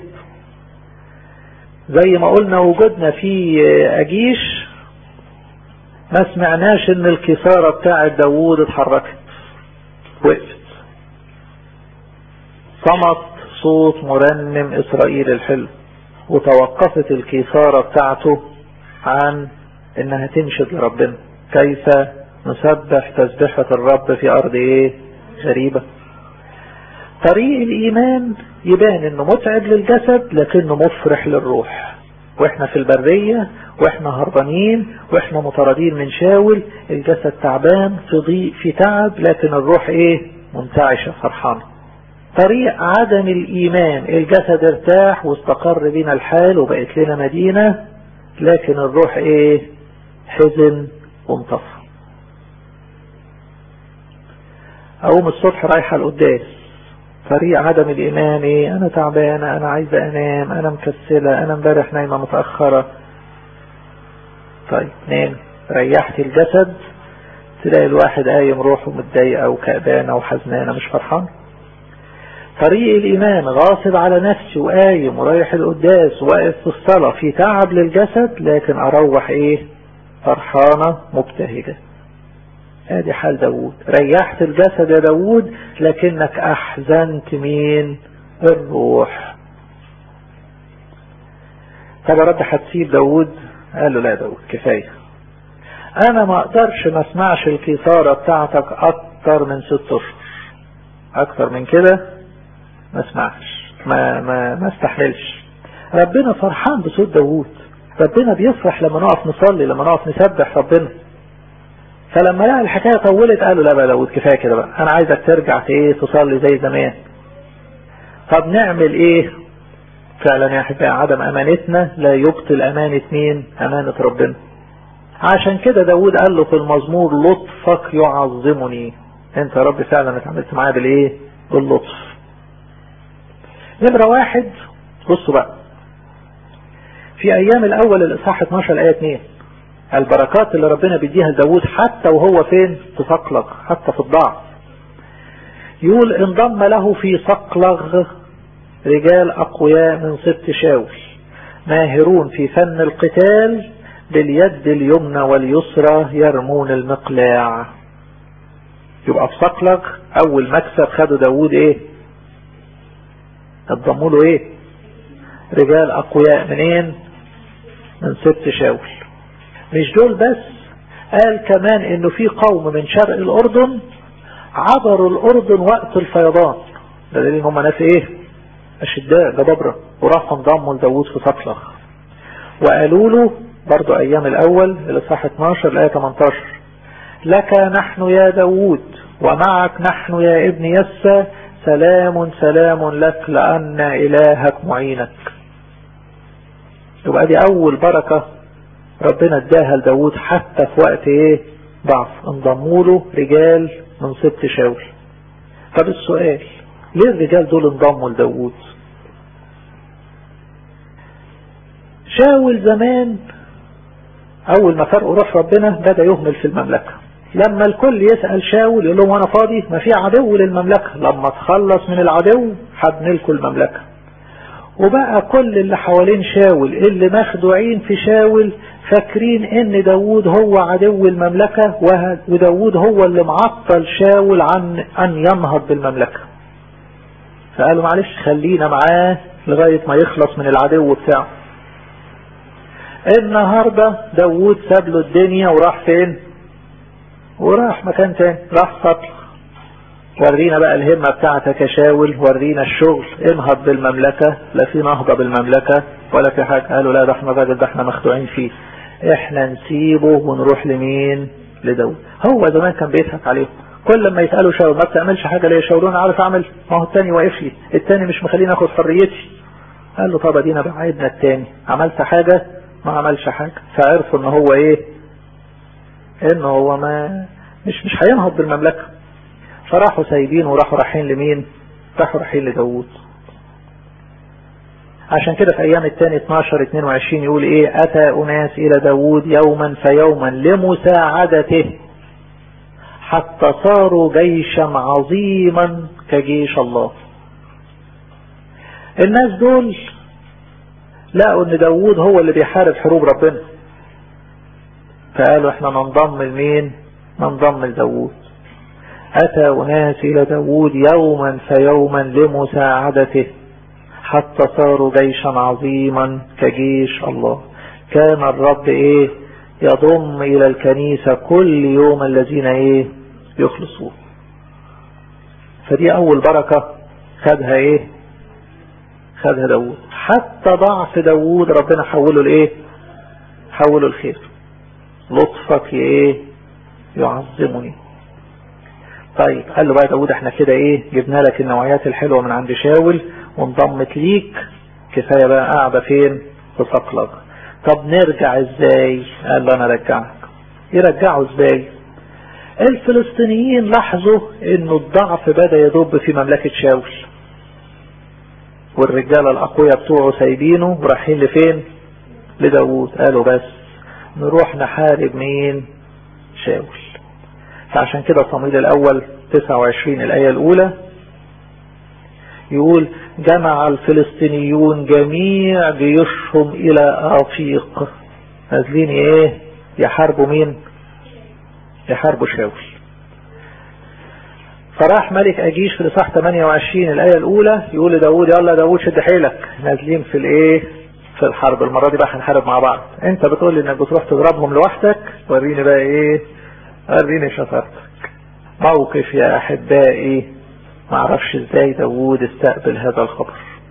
زي ما قلنا وجودنا في اجيش ما سمعناش ان الكسارة بتاعت داود اتحركت، وقفت. صمت صوت مرنم اسرائيل الحلو وتوقفت الكسارة بتاعته عن انها تنشد لربنا. كيف نسبح تسبحة الرب في ارض ايه غريبة. طريق الايمان يبان انه متعب للجسد لكنه مفرح للروح. واحنا في البرية واحنا هربانين واحنا مطاردين من شاول الجسد تعبان في ضيق في تعب لكن الروح ايه منتعشة فرحانة. طريق عدم الايمان الجسد ارتاح واستقر بينا الحال وبقت لنا مدينة لكن الروح ايه حزن وانطفى. اقوم الصبح رايحة القداس طريق عدم الايمان ايه انا تعبانة انا عايزة انام انا مكسلة انا امبارح نايمة متأخرة. طيب نام ريحت الجسد تلاقي الواحد قايم روحه متضايقة وكأبانة وحزنانة مش فرحان. طريق الايمان غاصب على نفسي وقايم ورايح القداس واقف في الصلاة في تعب للجسد لكن اروح ايه فرحانة مبتهجة. ادي حال داود. ريحت الجسد يا داود لكنك احزنت مين الروح. طب رد هتسيب داود؟ قال له لا داود كفاية انا ما اقدرش ما اسمعش الكسارة بتاعتك اكتر من ست اشهر. اكتر من كده ما اسمعش ما ما ما استحملش. ربنا فرحان بصوت داود. ربنا بيفرح لما نقف نصلي لما نقف نسبح ربنا. فلما لقى الحكاية طولت قالوا لا بقى داود كفاية كده بقى انا عايزك ترجع ايه تصلي زي زمان. طب نعمل ايه؟ فعلا يا احبائي عدم امانتنا لا يبطل امانة مين امانة ربنا. عشان كده داود قال له في المزمور لطفك يعظمني. انت يا رب فعلا اتعاملت معايا بالايه باللطف. نمرة واحد بصوا بقى في ايام الاول الاصحاح اتناشر ايه اتنين البركات اللي ربنا بيديها لداود حتى وهو فين في صقلغ حتى في الضعف. يقول انضم له في صقلغ رجال اقوياء من سبط شاول ماهرون في فن القتال باليد اليمنى واليسرى يرمون المقلاع. يبقى في صقلغ اول مكسب خدوا داود ايه انضموا له ايه رجال اقوياء منين من سبط شاول. مش دول بس قال كمان انه في قوم من شرق الاردن عبروا الاردن وقت الفيضان. ده دليل هم ناس ايه اشداء جبابرة وراحوا انضموا لداود في صقلغ. وقالوا له برضو ايام الاول الاصحاح اتناشر الايه تمنتاشر لك نحن يا داود ومعك نحن يا ابن يسى سلام سلام لك لان الهك معينك. يبقى دي اول بركة ربنا اداها لداود حتى في وقت ايه ضعف انضموا له رجال من سبط شاول. طب السؤال ليه الرجال دول انضموا لداود؟ شاول زمان اول ما فرقوا روح ربنا بدأ يهمل في المملكة. لما الكل يسأل شاول يقول لهم انا فاضي ما في عدو للمملكة لما تخلص من العدو هبنلكوا المملكة. وبقى كل اللي حوالين شاول اللي مخدوعين في شاول فاكرين ان داود هو عدو المملكة، وداود هو اللي معطل شاول عن ان ينهض بالمملكة. فقالوا معلش خلينا معاه لغاية ما يخلص من العدو بتاعه. النهاردة داود ساب له الدنيا وراح فين؟ وراح مكان تاني، راح سطل. ورينا بقى الهمة بتاعتك يا شاول، ورينا الشغل، انهض بالمملكة. لا في نهضة بالمملكة ولا في حاجة. قالوا لا ده احنا الراجل ده احنا مخدوعين فيه، احنا نسيبه ونروح لمين؟ لداود. هو زمان كان بيضحك عليهم، كل لما يسألوا شاول ما بتعملش حاجة ليه يا شاول؟ انا عارف اعمل، ما هو التاني واقف لي، التاني مش مخليني اخد حريتي. قال له طب ادينا بعيدنا التاني، عملت حاجة؟ ما عملش حاجة. فعرفوا ان هو ايه؟ انه هو ما مش مش هينهض بالمملكة. فراحوا سايبين وراحوا رايحين لمين؟ راحوا رايحين لداود. عشان كده في ايام التاني اتناشر اتنين وعشرين يقول ايه؟ اتى اناس الى داود يوما فيوما لمساعدته حتى صاروا جيشا عظيما كجيش الله. الناس دول لقوا ان داود هو اللي بيحارب حروب ربنا، فقالوا احنا ننضم لمين؟ ننضم لداود. اتى اناس الى داود يوما فيوما لمساعدته حتى صاروا جيشا عظيما كجيش الله. كان الرب ايه؟ يضم الى الكنيسة كل يوم الذين ايه؟ يخلصون. فدي اول بركة خدها ايه؟ خدها داود. حتى ضعف داود ربنا حوله لايه؟ حوله الخير. لطفك ايه؟ يعظمني. طيب قال له بقى داود احنا كده ايه؟ جبنا لك النوعيات الحلوة من عند شاول وانضمت ليك، كفاية بقى قاعدة فين؟ في صقلغ. طب نرجع ازاي؟ قال له انا رجعك. يرجعوا ازاي؟ الفلسطينيين لاحظوا انه الضعف بدأ يدب في مملكة شاول، والرجال الاقوياء بتوعه سايبينه ورايحين لفين؟ لداود. قالوا بس نروح نحارب مين؟ شاول. فعشان كده صموئيل الاول تسعة وعشرين الاية الاولى يقول جمع الفلسطينيون جميع جيوشهم الى افيق. نازلين ايه؟ يحاربوا مين؟ يحاربوا شاول. فراح ملك اجيش في الاصحاح ثمانية وعشرين الايه الاولى يقول لداود يلا داود شد حيلك، نازلين في الايه؟ في الحرب. المره دي بقى هنحارب مع بعض. انت بتقول لي انك بتروح تضربهم لوحدك، وريني بقى ايه؟ وريني شطارتك. موقف يا احبائي ما اعرفش ازاي داود استقبل هذا الخبر.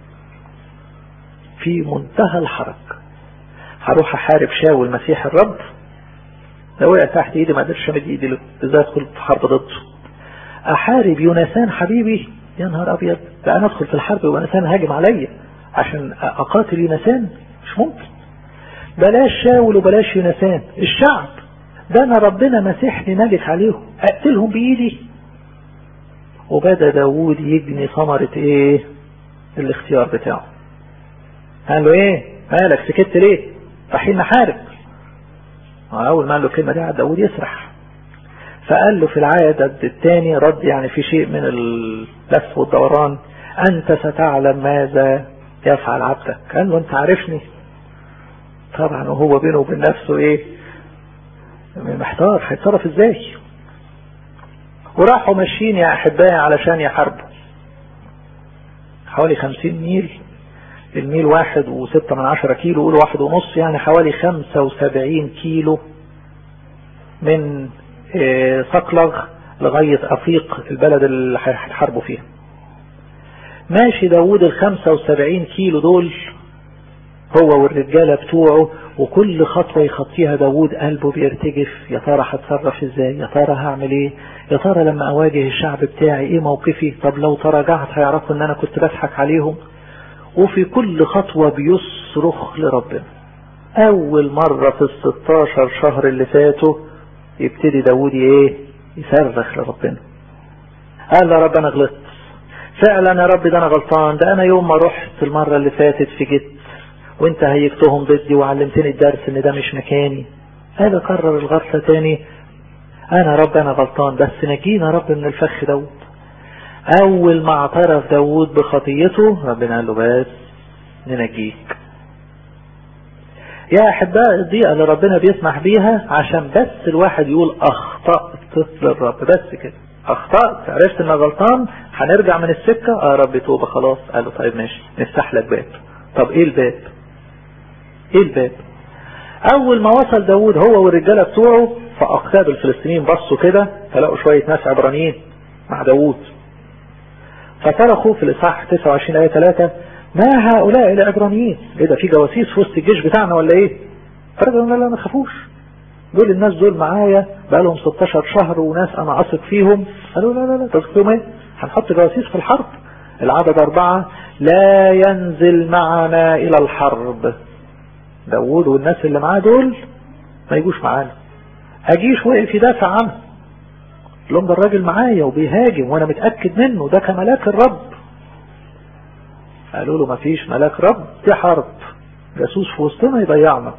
في منتهى الحرج. هروح احارب شاول مسيح الرب؟ لو وقع تحت ايدي ما قدرش امد ايدي له، ازاي ادخل في حرب ضده؟ احارب يوناثان حبيبي؟ يا نهار ابيض، ده انا ادخل في الحرب ويوناثان هاجم عليا عشان اقاتل يوناثان؟ مش ممكن. بلاش شاول وبلاش يوناثان، الشعب ده انا ربنا مسيحني ملك عليهم، اقتلهم بايدي؟ وبدأ داود يجني ثمرة ايه؟ الاختيار بتاعه. قال له ايه؟ مالك سكت ليه؟ رايحين نحارب. اول ما قال له الكلمة دي على داود يسرح. فقال له في العدد الثاني رد يعني في شيء من اللف والدوران، انت ستعلم ماذا يفعل عبدك. قال له انت عارفني. طبعا وهو بينه وبين نفسه ايه؟ محتار هيتصرف ازاي. وراحوا ماشيين يا احبائي علشان يحاربوا حوالي خمسين ميل. الميل واحد وستة من عشرة كيلو، قولوا واحد ونص، يعني حوالي خمسة وسبعين كيلو من صقلغ لغاية افيق البلد اللي هيحاربوا فيها. ماشي داود الخمسة وسبعين كيلو دول هو والرجالة بتوعه، وكل خطوة يخطيها داود قلبه بيرتجف. يا ترى هتصرف ازاي؟ يا ترى هعمل ايه؟ يا ترى لما اواجه الشعب بتاعي ايه موقفي؟ طب لو تراجعت هيعرفوا ان انا كنت بضحك عليهم. وفي كل خطوة بيصرخ لربنا. اول مرة في الستاشر شهر اللي فاتوا يبتدي داود ايه؟ يصرخ لربنا. قال يا رب انا غلطت فعلا، يا رب ده انا غلطان، ده انا يوم ما رحت المرة اللي فاتت في جد وانت هيجتهم ضدي وعلمتني الدرس ان ده مش مكاني. هذا كرر الغلطة تاني. انا رب انا غلطان، بس نجينا رب من الفخ داود. اول ما اعترف داود بخطيته ربنا قال له بس ننجيك. يا أحباء الضيقة اللي ربنا بيسمح بيها عشان بس الواحد يقول أخطأت للرب، بس كده أخطأت، عرفت إن غلطان، هنرجع من السكة، آه رب توبة خلاص. قالوا طيب ماشي نفتح لك باب. طب إيه الباب؟ إيه الباب؟ أول ما وصل داود هو والرجالة بتوعه فأقطاب الفلسطينيين بصوا كده فلقوا شوية ناس عبرانيين مع داود، فصرخوا في الإصحاح تسعة وعشرين آية ثلاثة: ما هؤلاء العبرانيين؟ ايه ده، في جواسيس في وسط الجيش بتاعنا ولا ايه؟ فرجعوا لا لا ما تخافوش، دول الناس دول معايا بقالهم ستاشر شهر وناس انا اثق فيهم. قالوا لا لا لا تثق فيهم ايه؟ هنحط جواسيس في الحرب. العدد أربعة: لا ينزل معنا إلى الحرب. داود والناس اللي معاه دول ما يجوش معانا. أجيش وقف يدافع عنه، لهم ده الراجل معايا وبيهاجم وانا متأكد منه، ده كملاك الرب. قالوا له ما فيش ملاك رب، دي حرب، جاسوس في وسطنا يضيعنا.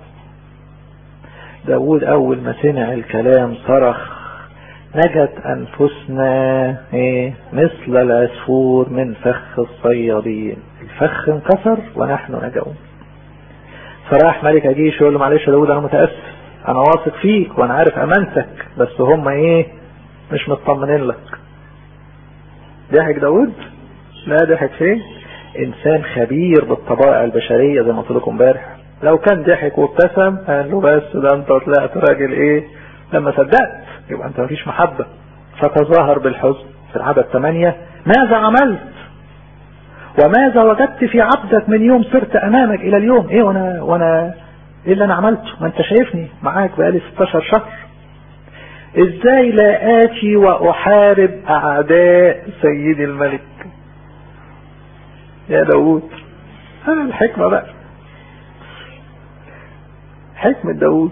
داود اول ما سمع الكلام صرخ: نجت انفسنا ايه مثل العصفور من فخ الصيادين. الفخ انكسر ونحن نجون. فراح ملك اجيش يقول له معلش يا داود انا متأسف، انا واثق فيك وانا عارف امانتك، بس هم ايه مش مطمنين لك. ضحك داود؟ لا ضحك فين؟ انسان خبير بالطبائع البشرية زي ما قلت لكم امبارح. لو كان ضحك وابتسم قال له بس ده انت طلعت راجل ايه لما صدقت، يبقى انت مفيش محبة. فتظاهر بالحزن في العدد ثمانية: ماذا عملت وماذا وجدت في عبدك من يوم صرت امامك الى اليوم؟ ايه وانا وانا ايه اللي انا عملته؟ ما انت شايفني معاك بقالي ستاشر شهر. ازاي لا اتي واحارب اعداء سيدي الملك؟ يا داود هذا الحكمة بقى، حكمة داود.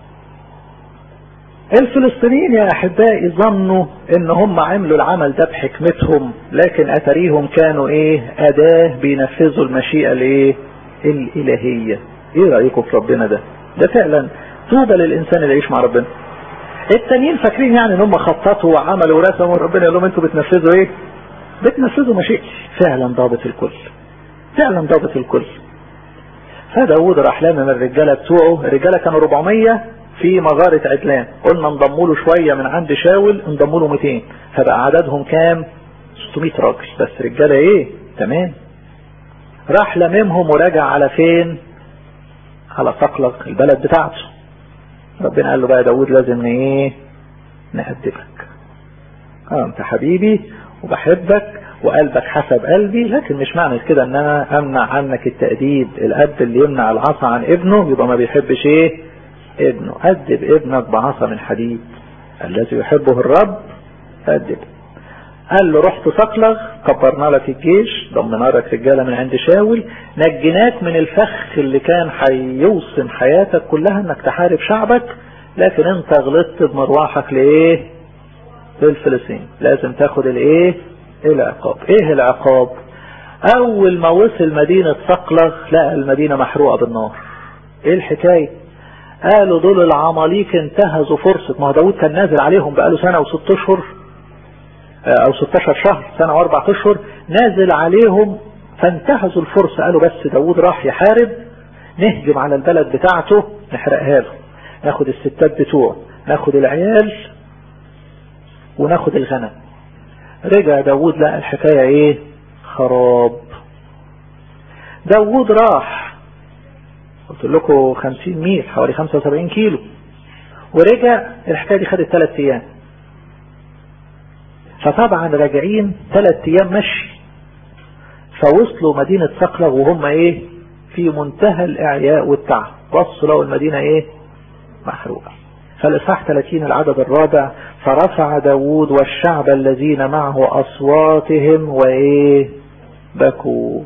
الفلسطينيين يا احبائي ظنوا ان هم عملوا العمل ده بحكمتهم، لكن اتريهم كانوا ايه؟ اداة بينفذوا المشيئة الايه؟ الالهية. ايه رأيكم في ربنا ده؟ ده فعلا طوبى للانسان اللي يعيش مع ربنا. التانيين فاكرين يعني ان هم خططوا وعملوا ورسموا، ربنا يقول لهم انتوا بتنفذوا ايه؟ بتنفذوا مشيئتي. فعلا ضابط الكل، فعلا ضابط الكل. فداود راح لامم من الرجاله بتوعه، الرجاله كانوا أربعمية في مغاره عدلان، قلنا انضموا له شويه من عند شاول، انضموا له مئتين، فبقى عددهم كام؟ ستمائة راجل، بس رجاله ايه؟ تمام. راح لاممهم ورجع على فين؟ على صقلغ البلد بتاعته. ربنا قال له بقى داود لازم ايه؟ نأدبك. اه انت حبيبي وبحبك وقلبك حسب قلبي، لكن مش معنى كده ان انا امنع عنك التأديب. الاب اللي يمنع العصا عن ابنه يبقى ما بيحبش ايه؟ ابنه. أدب ابنك بعصا من حديد، الذي يحبه الرب أدب. قال له رحت صقلغ، كبرنا لك الجيش، ضمنا لك رجاله من عند شاول، نجيناك من الفخ اللي كان هيوصم حياتك كلها انك تحارب شعبك، لكن انت غلطت بمروحك لايه؟ للفلسطين. لازم تاخد الايه؟ العقاب. ايه العقاب؟ اول ما وصل مدينة صقلغ لقى المدينة محروقة بالنار. ايه الحكاية؟ قالوا دول العماليق انتهزوا فرصة، ما هو داود كان نازل عليهم بقاله سنة وست اشهر او ستاشر شهر، سنة واربع اشهر نازل عليهم، فانتهزوا الفرصة. قالوا بس داود راح يحارب، نهجم على البلد بتاعته نحرقها له، ناخد الستات بتوعه، ناخد العيال وناخد الغنم. رجع داود لقى الحكاية ايه؟ خراب. داود راح قلت لكم خمسين ميل، حوالي خمسة وسبعين كيلو، ورجع الحكاية دي خدت ثلاث ايام. فطبعا راجعين ثلاث ايام مشي، فوصلوا مدينة صقلغ وهم ايه؟ في منتهى الاعياء والتعب. بصوا لقوا المدينة ايه؟ محروقة. فالإصحاح ثلاثين العدد الرابع: فرفع داود والشعب الذين معه أصواتهم وإيه؟ بكوا.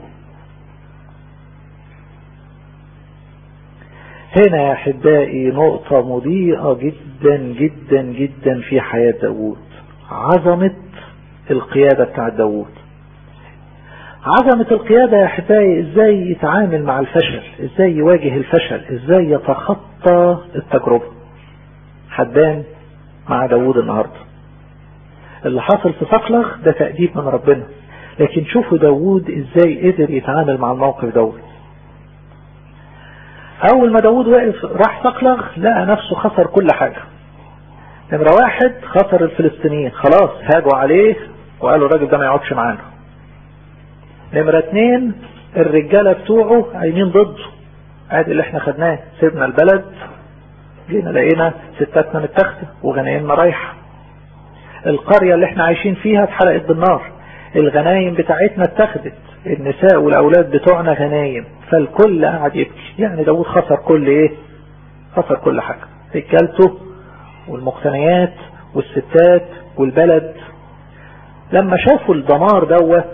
هنا يا أحبائي نقطة مضيئة جدا جدا جدا في حياة داود، عظمة القيادة بتاع داود. عظمة القيادة يا أحبائي إزاي يتعامل مع الفشل، إزاي يواجه الفشل، إزاي يتخطى التجربة. حدان مع داود النهاردة اللي حصل في صقلغ ده تأديب من ربنا، لكن شوفوا داود ازاي قدر يتعامل مع الموقف دوت. اول ما داود وقف راح صقلغ لقى نفسه خسر كل حاجة. نمرة واحد خسر الفلسطينيين، خلاص هاجوا عليه وقالوا الراجل ده ما يقعدش معانا. نمرة اتنين الرجالة بتوعه قايمين ضده، ادي اللي احنا خدناه، سيبنا البلد جينا لقينا ستاتنا متاخده وغنايمنا رايحه، القرية اللي احنا عايشين فيها اتحرقت بالنار، الغنايم بتاعتنا اتاخدت، النساء والاولاد بتوعنا غنايم، فالكل قاعد يبكي. يعني داود خسر كل ايه؟ خسر كل حاجة، رجالته والمقتنيات والستات والبلد. لما شافوا الدمار دوت،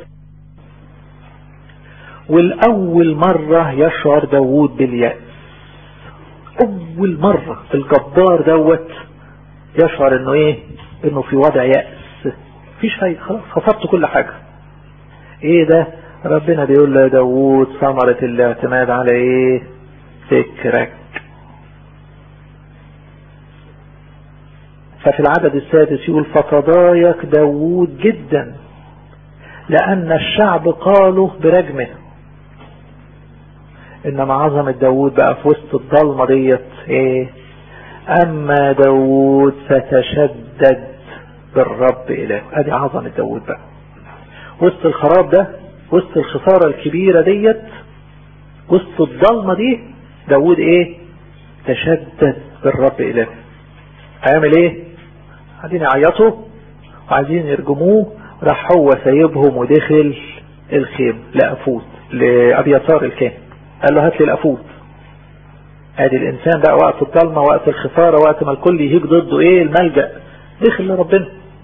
والأول مرة يشعر داود باليأس، أول مرة الجبار دوت يشعر إنه إيه؟ إنه في وضع يأس، مفيش فايدة، خلاص خسرت كل حاجة. إيه ده؟ ربنا بيقول له يا داود ثمرة الاعتماد على إيه؟ فكرك. ففي العدد السادس يقول فتضايق داود جدا لأن الشعب قالوا برجمه. إنما عظمة داود بقى في وسط الضلمة ديت إيه؟ أما داود فتشدد بالرب إله. أدي عظمة داود بقى وسط الخراب ده، وسط الخسارة الكبيرة ديت، وسط الضلمة دي، داود إيه؟ تشدد بالرب إله. هيعمل إيه؟ عايزين يعيطوا وعايزين يرجموه، راح هو سايبهم ودخل الخيم لأفود لأبياثار الكاهن، قال له هات لي الأفود. ادي الانسان بقى وقت الظلمة، وقت الخسارة، وقت ما الكل يهيج ضده ايه؟ الملجأ، دخل لربنا.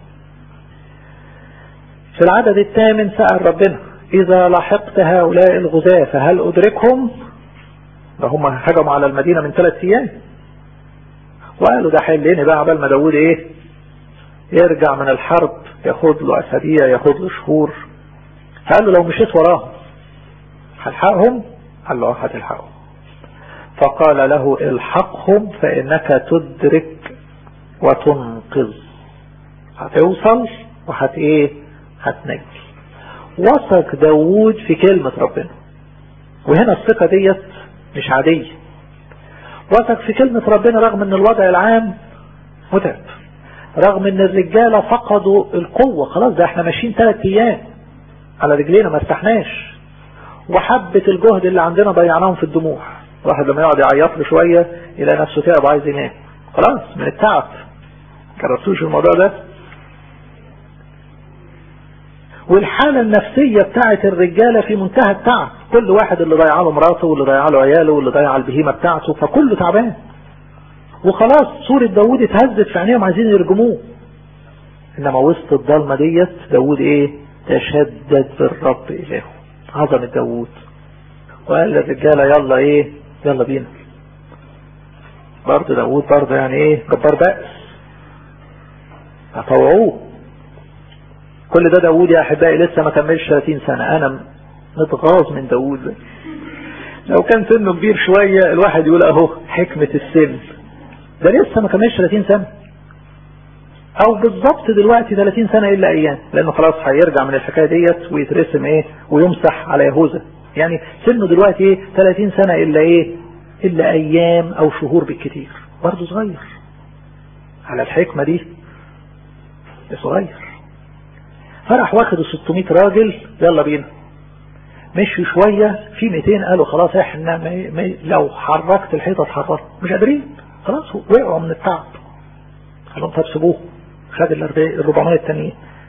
في العدد الثامن سأل ربنا اذا لحقت هؤلاء الغزاة فهل ادركهم؟ ده هم هجموا على المدينة من ثلاث ايام، وقالوا ده حليني بقى عبال ما داود ايه؟ يرجع من الحرب، ياخد له اسابيع، ياخد له شهور. فقال له لو مشيت وراهم هلحقهم؟ قال له هتلحقهم. فقال له الحقهم فإنك تدرك وتنقذ، هتوصل وهت ايه؟ هتنجي. وثق داود في كلمة ربنا، وهنا الثقة ديت مش عادية. وثق في كلمة ربنا رغم ان الوضع العام متعب، رغم ان الرجالة فقدوا القوة، خلاص ده احنا ماشيين ثلاث ايام على رجلينا ما ارتحناش، وحبة الجهد اللي عندنا ضيعناهم في الدموع. واحد لما يقعد يعيط له شوية يلاقي نفسه تعب عايز ينام، خلاص من التعب. جربتوش الموضوع ده؟ والحالة النفسية بتاعت الرجالة في منتهى التعب، كل واحد اللي ضيع له مراته واللي ضيع له عياله واللي ضيع البهيمة بتاعته، فكله تعبان. وخلاص صورة داود اتهزت في عينيهم عايزين يرجموه. انما وسط الضلمة ديت داود ايه؟ تشدد بالرب إلهه. عظمة داود. وقال للرجالة يلا ايه؟ يلا بينا. برضه داود برضه يعني ايه؟ جبار بأس، اطوعوه. كل ده داود يا احبائي لسه ما كملش ثلاثين سنة. انا متغاظ من داود. لو كان سنه كبير شوية الواحد يقول اهو حكمة السن، ده لسه ما كملش ثلاثين سنة، او بالضبط دلوقتي ثلاثين سنة الا ايام، لانه خلاص هيرجع من الحكاية ديت ويترسم ايه ويمسح على يهوذا. يعني سنه دلوقتي ايه؟ ثلاثين سنة الا ايه؟ الا ايام او شهور بالكتير، برضه صغير على الحكمة دي، صغير. فرح واخد ستمائة راجل يلا بينا. مشي شوية في مئتين قالوا خلاص احنا مي مي لو حركت الحيطة اتحركت، مش قادرين خلاص، وقعوا من التعب. قالوا طب سيبوه. خد الربعمية التانيين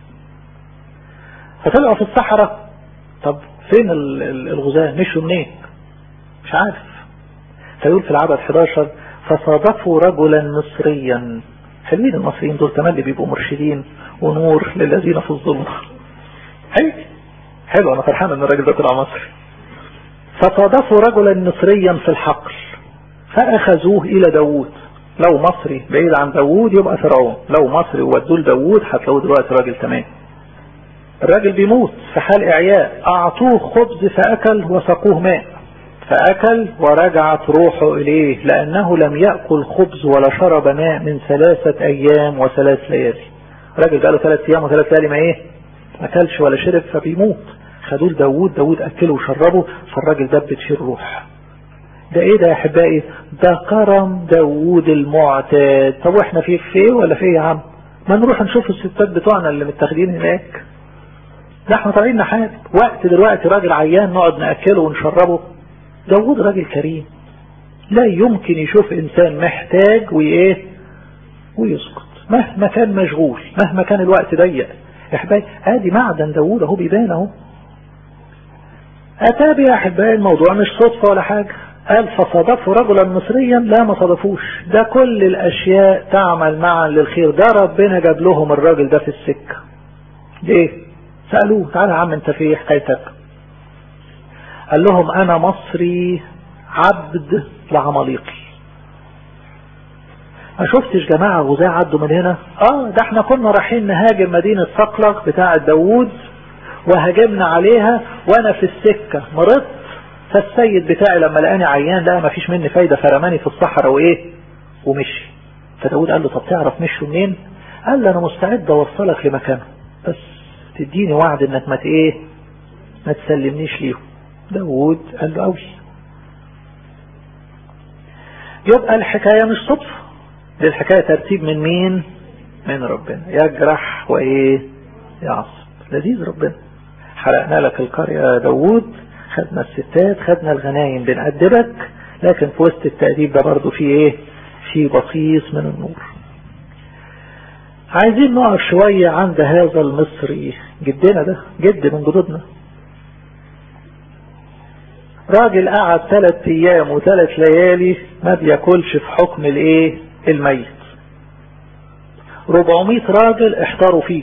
فطلعوا في الصحراء. طب فين الغزاة؟ مشوا منين؟ مش عارف. فيقول في العدد حداشر فصادفوا رجلا مصريا. حلوين المصريين دول تملي بيبقوا مرشدين ونور للذين في الظلمة. حلو حلو، انا فرحان ان الراجل ده طلع مصري. فصادفوا رجلا مصريا في الحقل فاخذوه الى داود. لو مصري بعيد عن داود يبقى فرعون، لو مصري ودوه لداود هتلاقوه دلوقتي راجل تمام. الراجل بيموت في حال اعياء، اعطوه خبز فاكل وسقوه ماء فاكل ورجعت روحه اليه، لانه لم يأكل خبز ولا شرب ماء من ثلاثة ايام وثلاث ليالي. الراجل بقى له ثلاث ايام وثلاث ليالي ما ايه؟ ما اكلش ولا شرب، فبيموت. خدوه لداود، داود اكله وشربه، فالراجل ده بتشير روح. ده ايه ده يا احبائي؟ ده كرم داوود المعتاد. طب واحنا في في ايه ولا في ايه يا عم؟ ما نروح نشوف الستات بتوعنا اللي متاخدين هناك. ده احنا طالعين نحارب وقت دلوقتي راجل عيان نقعد ناكله ونشربه. داوود راجل كريم لا يمكن يشوف انسان محتاج وايه ويسكت مهما كان مشغول، مهما كان الوقت ضيق. يا احبائي ادي معدن داوود اهو بيبان اهو. اتى يا احبائي الموضوع مش صدفه ولا حاجه. قال فصادفوا رجلا مصريا، لا ما صادفوش، ده كل الاشياء تعمل معا للخير. ده ربنا جاب لهم الراجل ده في السكه. ليه؟ سالوه تعالى يا عم انت في ايه حكايتك؟ قال لهم انا مصري عبد لعماليقي. ما شفتش جماعة غزاة عدوا من هنا؟ اه ده احنا كنا رايحين نهاجم مدينة صقلق بتاع داوود وهاجمنا عليها وانا في السكة مرضت، فالسيد بتاعي لما لقاني عيان لا ما فيش مني فايدة فرماني في الصحراء وايه ومشي. فداوود قال له طب تعرف مشوا منين؟ قال له انا مستعد اوصلك لمكانه بس تديني وعد انك ما ايه ما تسلمنيش ليهم. داوود قال له قوي. يبقى الحكاية مش صدفة، دي الحكاية ترتيب من مين؟ من ربنا. يجرح وايه يعصب. لذيذ ربنا. حرقنا لك القرية يا داوود، خدنا الستات، خدنا الغنايم، بنأدبك، لكن في وسط التأديب ده برضو في ايه؟ في بصيص من النور. عايزين نقف شوية عند هذا المصري جدنا ده، جد من جدودنا. راجل قعد ثلاث ايام وثلاث ليالي ما بياكلش في حكم الايه الميت. ربعمية راجل احتاروا فيه،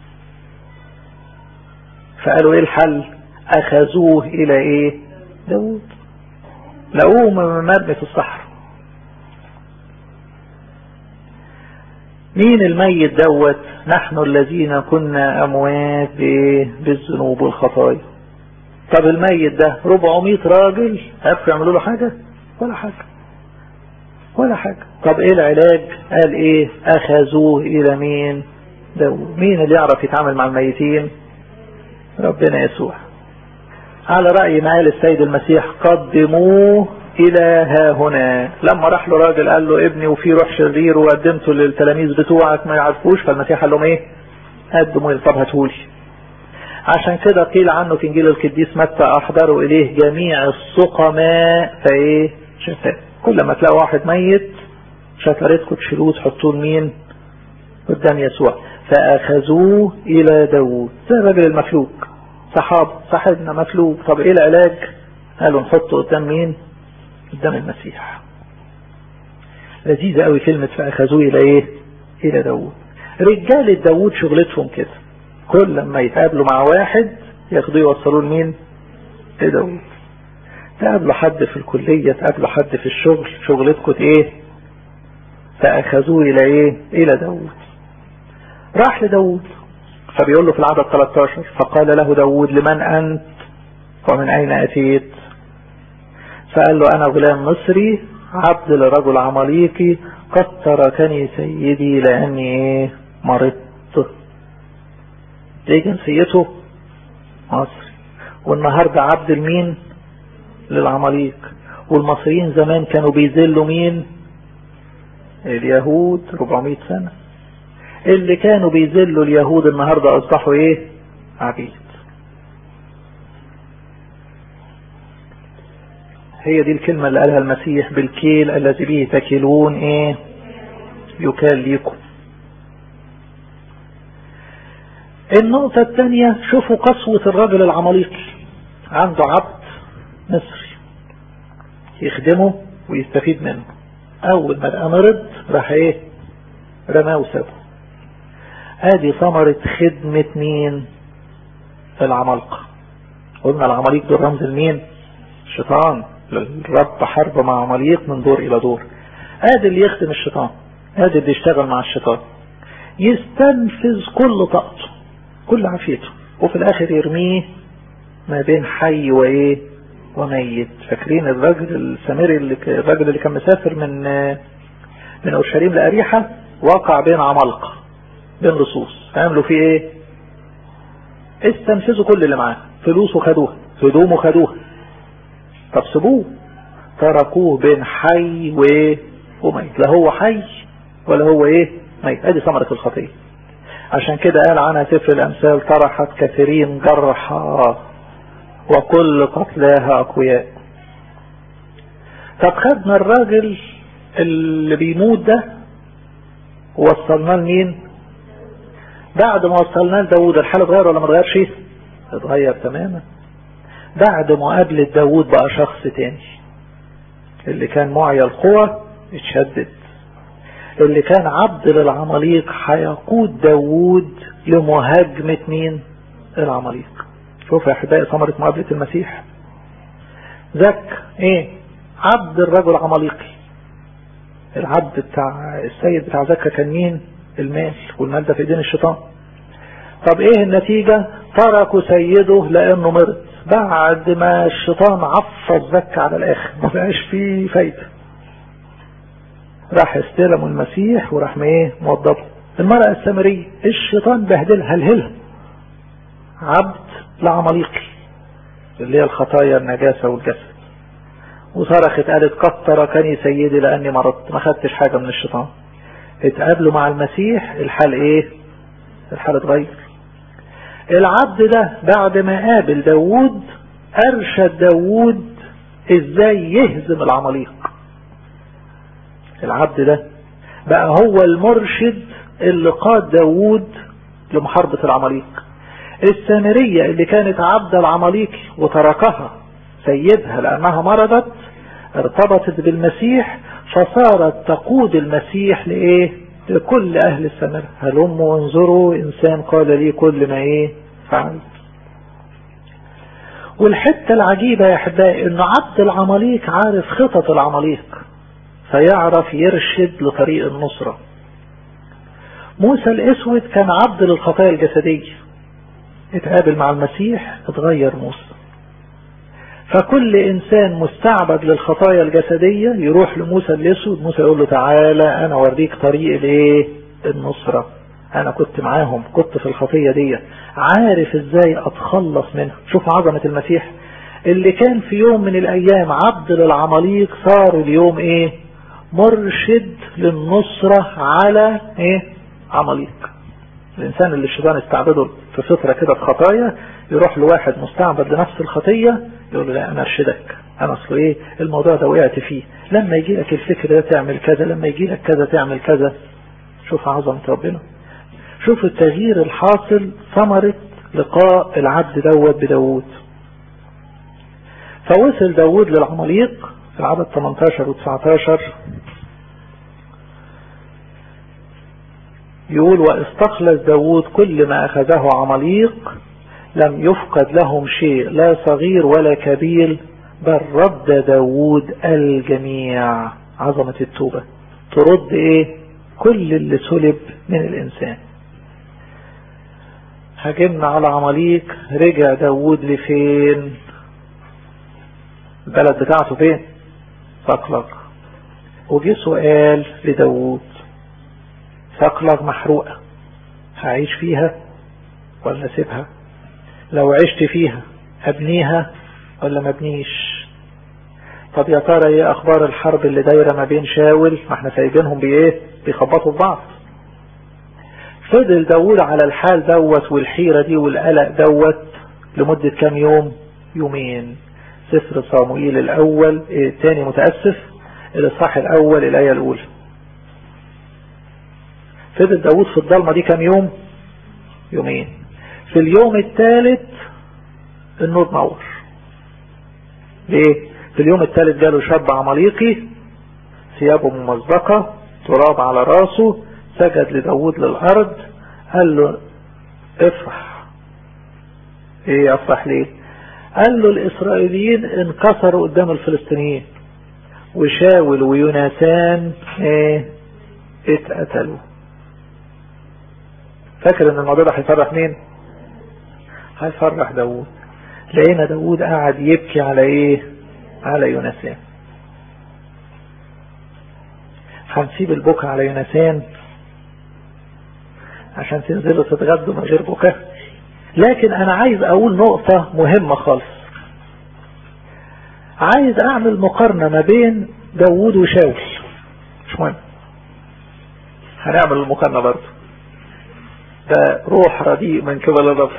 فقالوا ايه الحل؟ اخذوه الى ايه داوود. لقوه مرمي في الصحراء. مين الميت دوت؟ نحن الذين كنا اموات بالذنوب والخطايا. طب الميت ده ربعمية راجل عرفوا يعملوا له حاجة؟ ولا حاجة ولا حاجة. طب ايه العلاج؟ قال ايه؟ اخذوه الى مين؟ داوود. مين اللي يعرف يتعامل مع الميتين؟ ربنا يسوع. على رأي ما قال السيد المسيح قدموه الى ها هنا. لما راح له راجل قال له ابني وفي روح شرير وقدمته للتلاميذ بتوعك ما يعرفوش، فالمسيح قال لهم ايه؟ قدموا. طب هاتهولي. عشان كده قيل عنه في انجيل القديس متى احضروا اليه جميع السقماء فايه شفاء. كل ما تلاقوا واحد ميت شطارتكم تشيلوه تحطوه لمين؟ قدام يسوع. فاخذوه الى داوود. زي الراجل المفلوج، صحاب صاحبنا مفلوج، طب ايه العلاج؟ قالوا نحطه قدام مين؟ قدام المسيح. لذيذة قوي كلمة فاخذوه الى ايه؟ الى داوود. رجال داوود شغلتهم كده، كل لما يتقابلوا مع واحد ياخدوه يوصلوه لمين؟ لداوود. تقابلوا حد في الكلية، تقابلوا حد في الشغل، شغلتكم ايه؟ فاخذوه الى ايه؟ الى داوود. راح لداوود فبيقول له في العدد ثلاثة عشر فقال له داوود لمن انت ومن اين اتيت؟ فقال له انا غلام مصري عبد لرجل عماليقي قد تركني سيدي لاني ايه مرضت. ايه جنسيته؟ مصري. والنهاردة عبد المين؟ للعماليق. والمصريين زمان كانوا بيذلوا مين؟ اليهود أربعمائة سنة. اللي كانوا بيذلوا اليهود النهاردة اصبحوا ايه؟ عبيد. هي دي الكلمة اللي قالها المسيح بالكيل الذي به تكيلون ايه يكال ليكم. النقطة الثانية شوفوا قسوة الرجل العماليقي. عنده عبد مصري يخدمه ويستفيد منه. اول ما لقى مرض راح ايه؟ رماه وسابه. ادي ثمرة خدمة مين؟ العمالقة. قلنا العماليق دول رمز لمين؟ الشيطان. الرب حرب مع عماليق من دور الى دور. ادي اللي يخدم الشيطان، ادي اللي يشتغل مع الشيطان، يستنفذ كل طاقته كل عافيته، وفي الاخر يرميه ما بين حي وايه وميت. فاكرين الراجل السامري اللي الراجل اللي كان مسافر من من اورشليم لاريحة وقع بين عمالقة بين لصوص، عملوا فيه ايه؟ استنفذوا كل اللي معاه، فلوسه خدوها، هدومه خدوها. طب سيبوه، تركوه بين حي وميت، لا هو حي ولا هو ايه ميت. ادي ثمرة الخطية. عشان كده قال عنها سفر الامثال طرحت كثيرين جرحا وكل قتلاها اقوياء. طب خدنا الراجل اللي بيموت ده ووصلناه لمين؟ بعد ما وصلناه لداود الحال اتغير ولا ما اتغيرش؟ اتغير تماما. بعد مقابلة داود بقى شخص تاني. اللي كان معي القوى اتشدد، اللي كان عبد للعماليق هيقود داود لمهاجمة مين؟ العماليق. شوف يا احبائي ثمرة مقابلة المسيح. زك ايه؟ عبد الرجل عماليقي. العبد بتاع السيد بتاع زكا كان مين؟ المال، والمال ده في ايدين الشيطان. طب ايه النتيجة؟ تركوا سيده لانه مرض. بعد ما الشيطان عفظ زكا على الاخر ما بقاش فيه فايدة، راح استلموا المسيح وراح ما ايه موضبه. المرأة السامرية الشيطان بهدلها الهلها، عبد لعماليقي اللي هي الخطايا النجاسة والجسد، وصرخت قالت قد تركني سيدي لاني مرضت. ما خدتش حاجة من الشيطان. اتقابلوا مع المسيح الحال ايه؟ الحال اتغير. العبد ده بعد ما قابل داود ارشد داود ازاي يهزم العماليق. العبد ده بقى هو المرشد اللي قاد داود لمحاربة العماليق. السامرية اللي كانت عبد العماليق وتركها سيدها لانها مرضت ارتبطت بالمسيح فصارت تقود المسيح لايه؟ لكل اهل السامرة. هلم وانظروا انسان قال لي كل ما ايه فعلت. والحتة العجيبة يا احبائي انه عبد العماليق عارف خطط العماليق فيعرف يرشد لطريق النصرة. موسى الاسود كان عبد للخطايا الجسدية، اتقابل مع المسيح اتغير موسى. فكل انسان مستعبد للخطايا الجسدية يروح لموسى الاسود، موسى يقول له تعالى انا اوريك طريق الايه النصرة. انا كنت معاهم، كنت في الخطية دي، عارف ازاي اتخلص منها. شوف عظمة المسيح اللي كان في يوم من الايام عبد للعماليق صار اليوم ايه مرشد للنصرة على ايه عماليق. الانسان اللي الشيطان استعبده في فترة كده بخطايا يروح لواحد مستعبد لنفس الخطية يقول له لا انا ارشدك، انا اصله ايه الموضوع ده وقعت فيه، لما يجي لك الفكر ده تعمل كذا، لما يجي لك كذا تعمل كذا. شوف عظمة ربنا. شوف التغيير الحاصل ثمرة لقاء العبد دوت بداود. فوصل داود للعماليق في العدد ثمانية عشر و تسعة عشر يقول واستخلص داود كل ما أخذه عماليق لم يفقد لهم شيء لا صغير ولا كبير بل رد داود الجميع. عظمة التوبة ترد ايه كل اللي سلب من الانسان. هجمنا على عماليق رجع داود لفين؟ البلد بتاعته فين؟ صقلغ. وجي سؤال لداود صقلغ محروقة هعيش فيها ولا سيبها؟ لو عشت فيها ابنيها ولا ما ابنيش؟ طب يا ترى ايه اخبار الحرب اللي دايره ما بين شاول؟ ما احنا سايبينهم بايه بيخبطوا في بعض. فضل داود على الحال دوت والحيرة دي والقلق دوت لمدة كام يوم؟ يومين. سفر صموئيل الاول الثاني متأسف الاصحاح الاول الاية الاولى. فضل داود في الضلمة دي كام يوم؟ يومين. في اليوم الثالث النور نور. ليه؟ في اليوم الثالث جاله شاب عماليقي ثيابه ممزقة تراب على راسه سجد لداود للأرض قال له افرح. ايه افرح ليه؟ قال له الاسرائيليين انكسروا قدام الفلسطينيين وشاول ويوناثان ايه اتقتلوا. فاكر ان الموضوع ده هيفرح مين؟ هيفرح داود. لقينا داود قاعد يبكي على ايه؟ على يوناثان. هنسيب البكاء على يوناثان عشان تنزلوا تتغدوا من غير بكاء، لكن انا عايز اقول نقطة مهمة خالص. عايز اعمل مقارنة ما بين داوود وشاول، مش مهم، هنعمل المقارنة برضه، ده روح رديء من قبل الرب.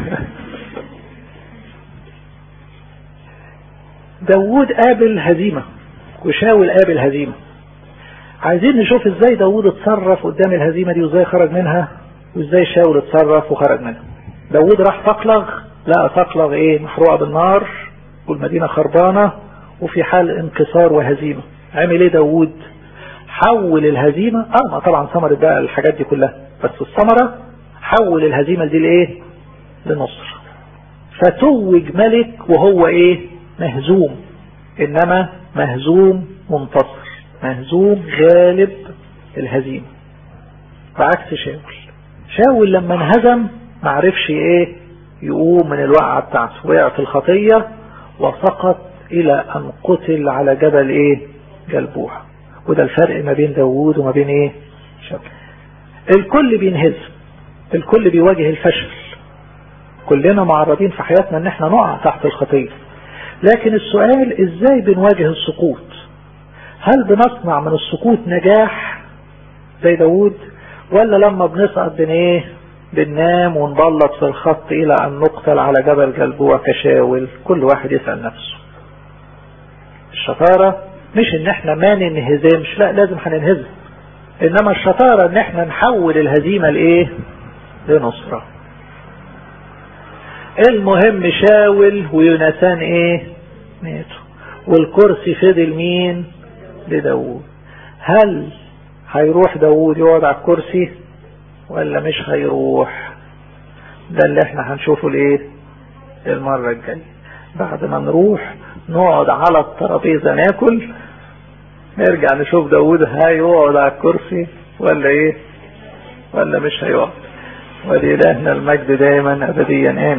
داوود قابل هزيمة وشاول قابل هزيمة. عايزين نشوف ازاي داوود اتصرف قدام الهزيمة دي وازاي خرج منها، وازاي شاول اتصرف وخرج منها. داوود راح تقلغ، لقى تقلغ ايه؟ محروقة بالنار والمدينة خربانة وفي حال انكسار وهزيمة. عمل ايه داوود؟ حول الهزيمة، اه ما طبعا ثمرت بقى الحاجات دي كلها، بس الثمرة حول الهزيمة دي لايه؟ لنصر. فتوج ملك وهو ايه؟ مهزوم، انما مهزوم منتصر، مهزوم غالب الهزيمة، بعكس شاول. شاول لما انهزم معرفش ايه يقوم من الوقعة بتاعته، وقع في الخطية وسقط الى ان قتل على جبل ايه؟ جلبوع. وده الفرق ما بين داوود وما بين ايه؟ شاول. الكل بينهزم، الكل بيواجه الفشل، كلنا معرضين في حياتنا ان احنا نقع تحت الخطية. لكن السؤال ازاي بنواجه السقوط؟ هل بنصنع من السقوط نجاح زي داوود، ولا لما بنسقط بن ايه؟ بننام ونبلط في الخط الى ان نقتل على جبل جلبوع كشاول؟ كل واحد يسأل نفسه. الشطارة مش ان احنا ما ننهزمش، لا لازم هننهزم، انما الشطارة ان احنا نحول الهزيمة لايه؟ لنصرة. المهم شاول ويوناثان ايه؟ ماتوا، والكرسي فضل مين؟ لداوود. هل هيروح داوود يقعد على الكرسي ولا مش هيروح؟ ده اللي احنا هنشوفه الايه؟ المرة الجاية. بعد ما نروح نقعد على الترابيزة ناكل، نرجع نشوف داوود هيقعد على الكرسي ولا ايه؟ ولا مش هيقعد. ولإلهنا المجد دائما أبديا آمين.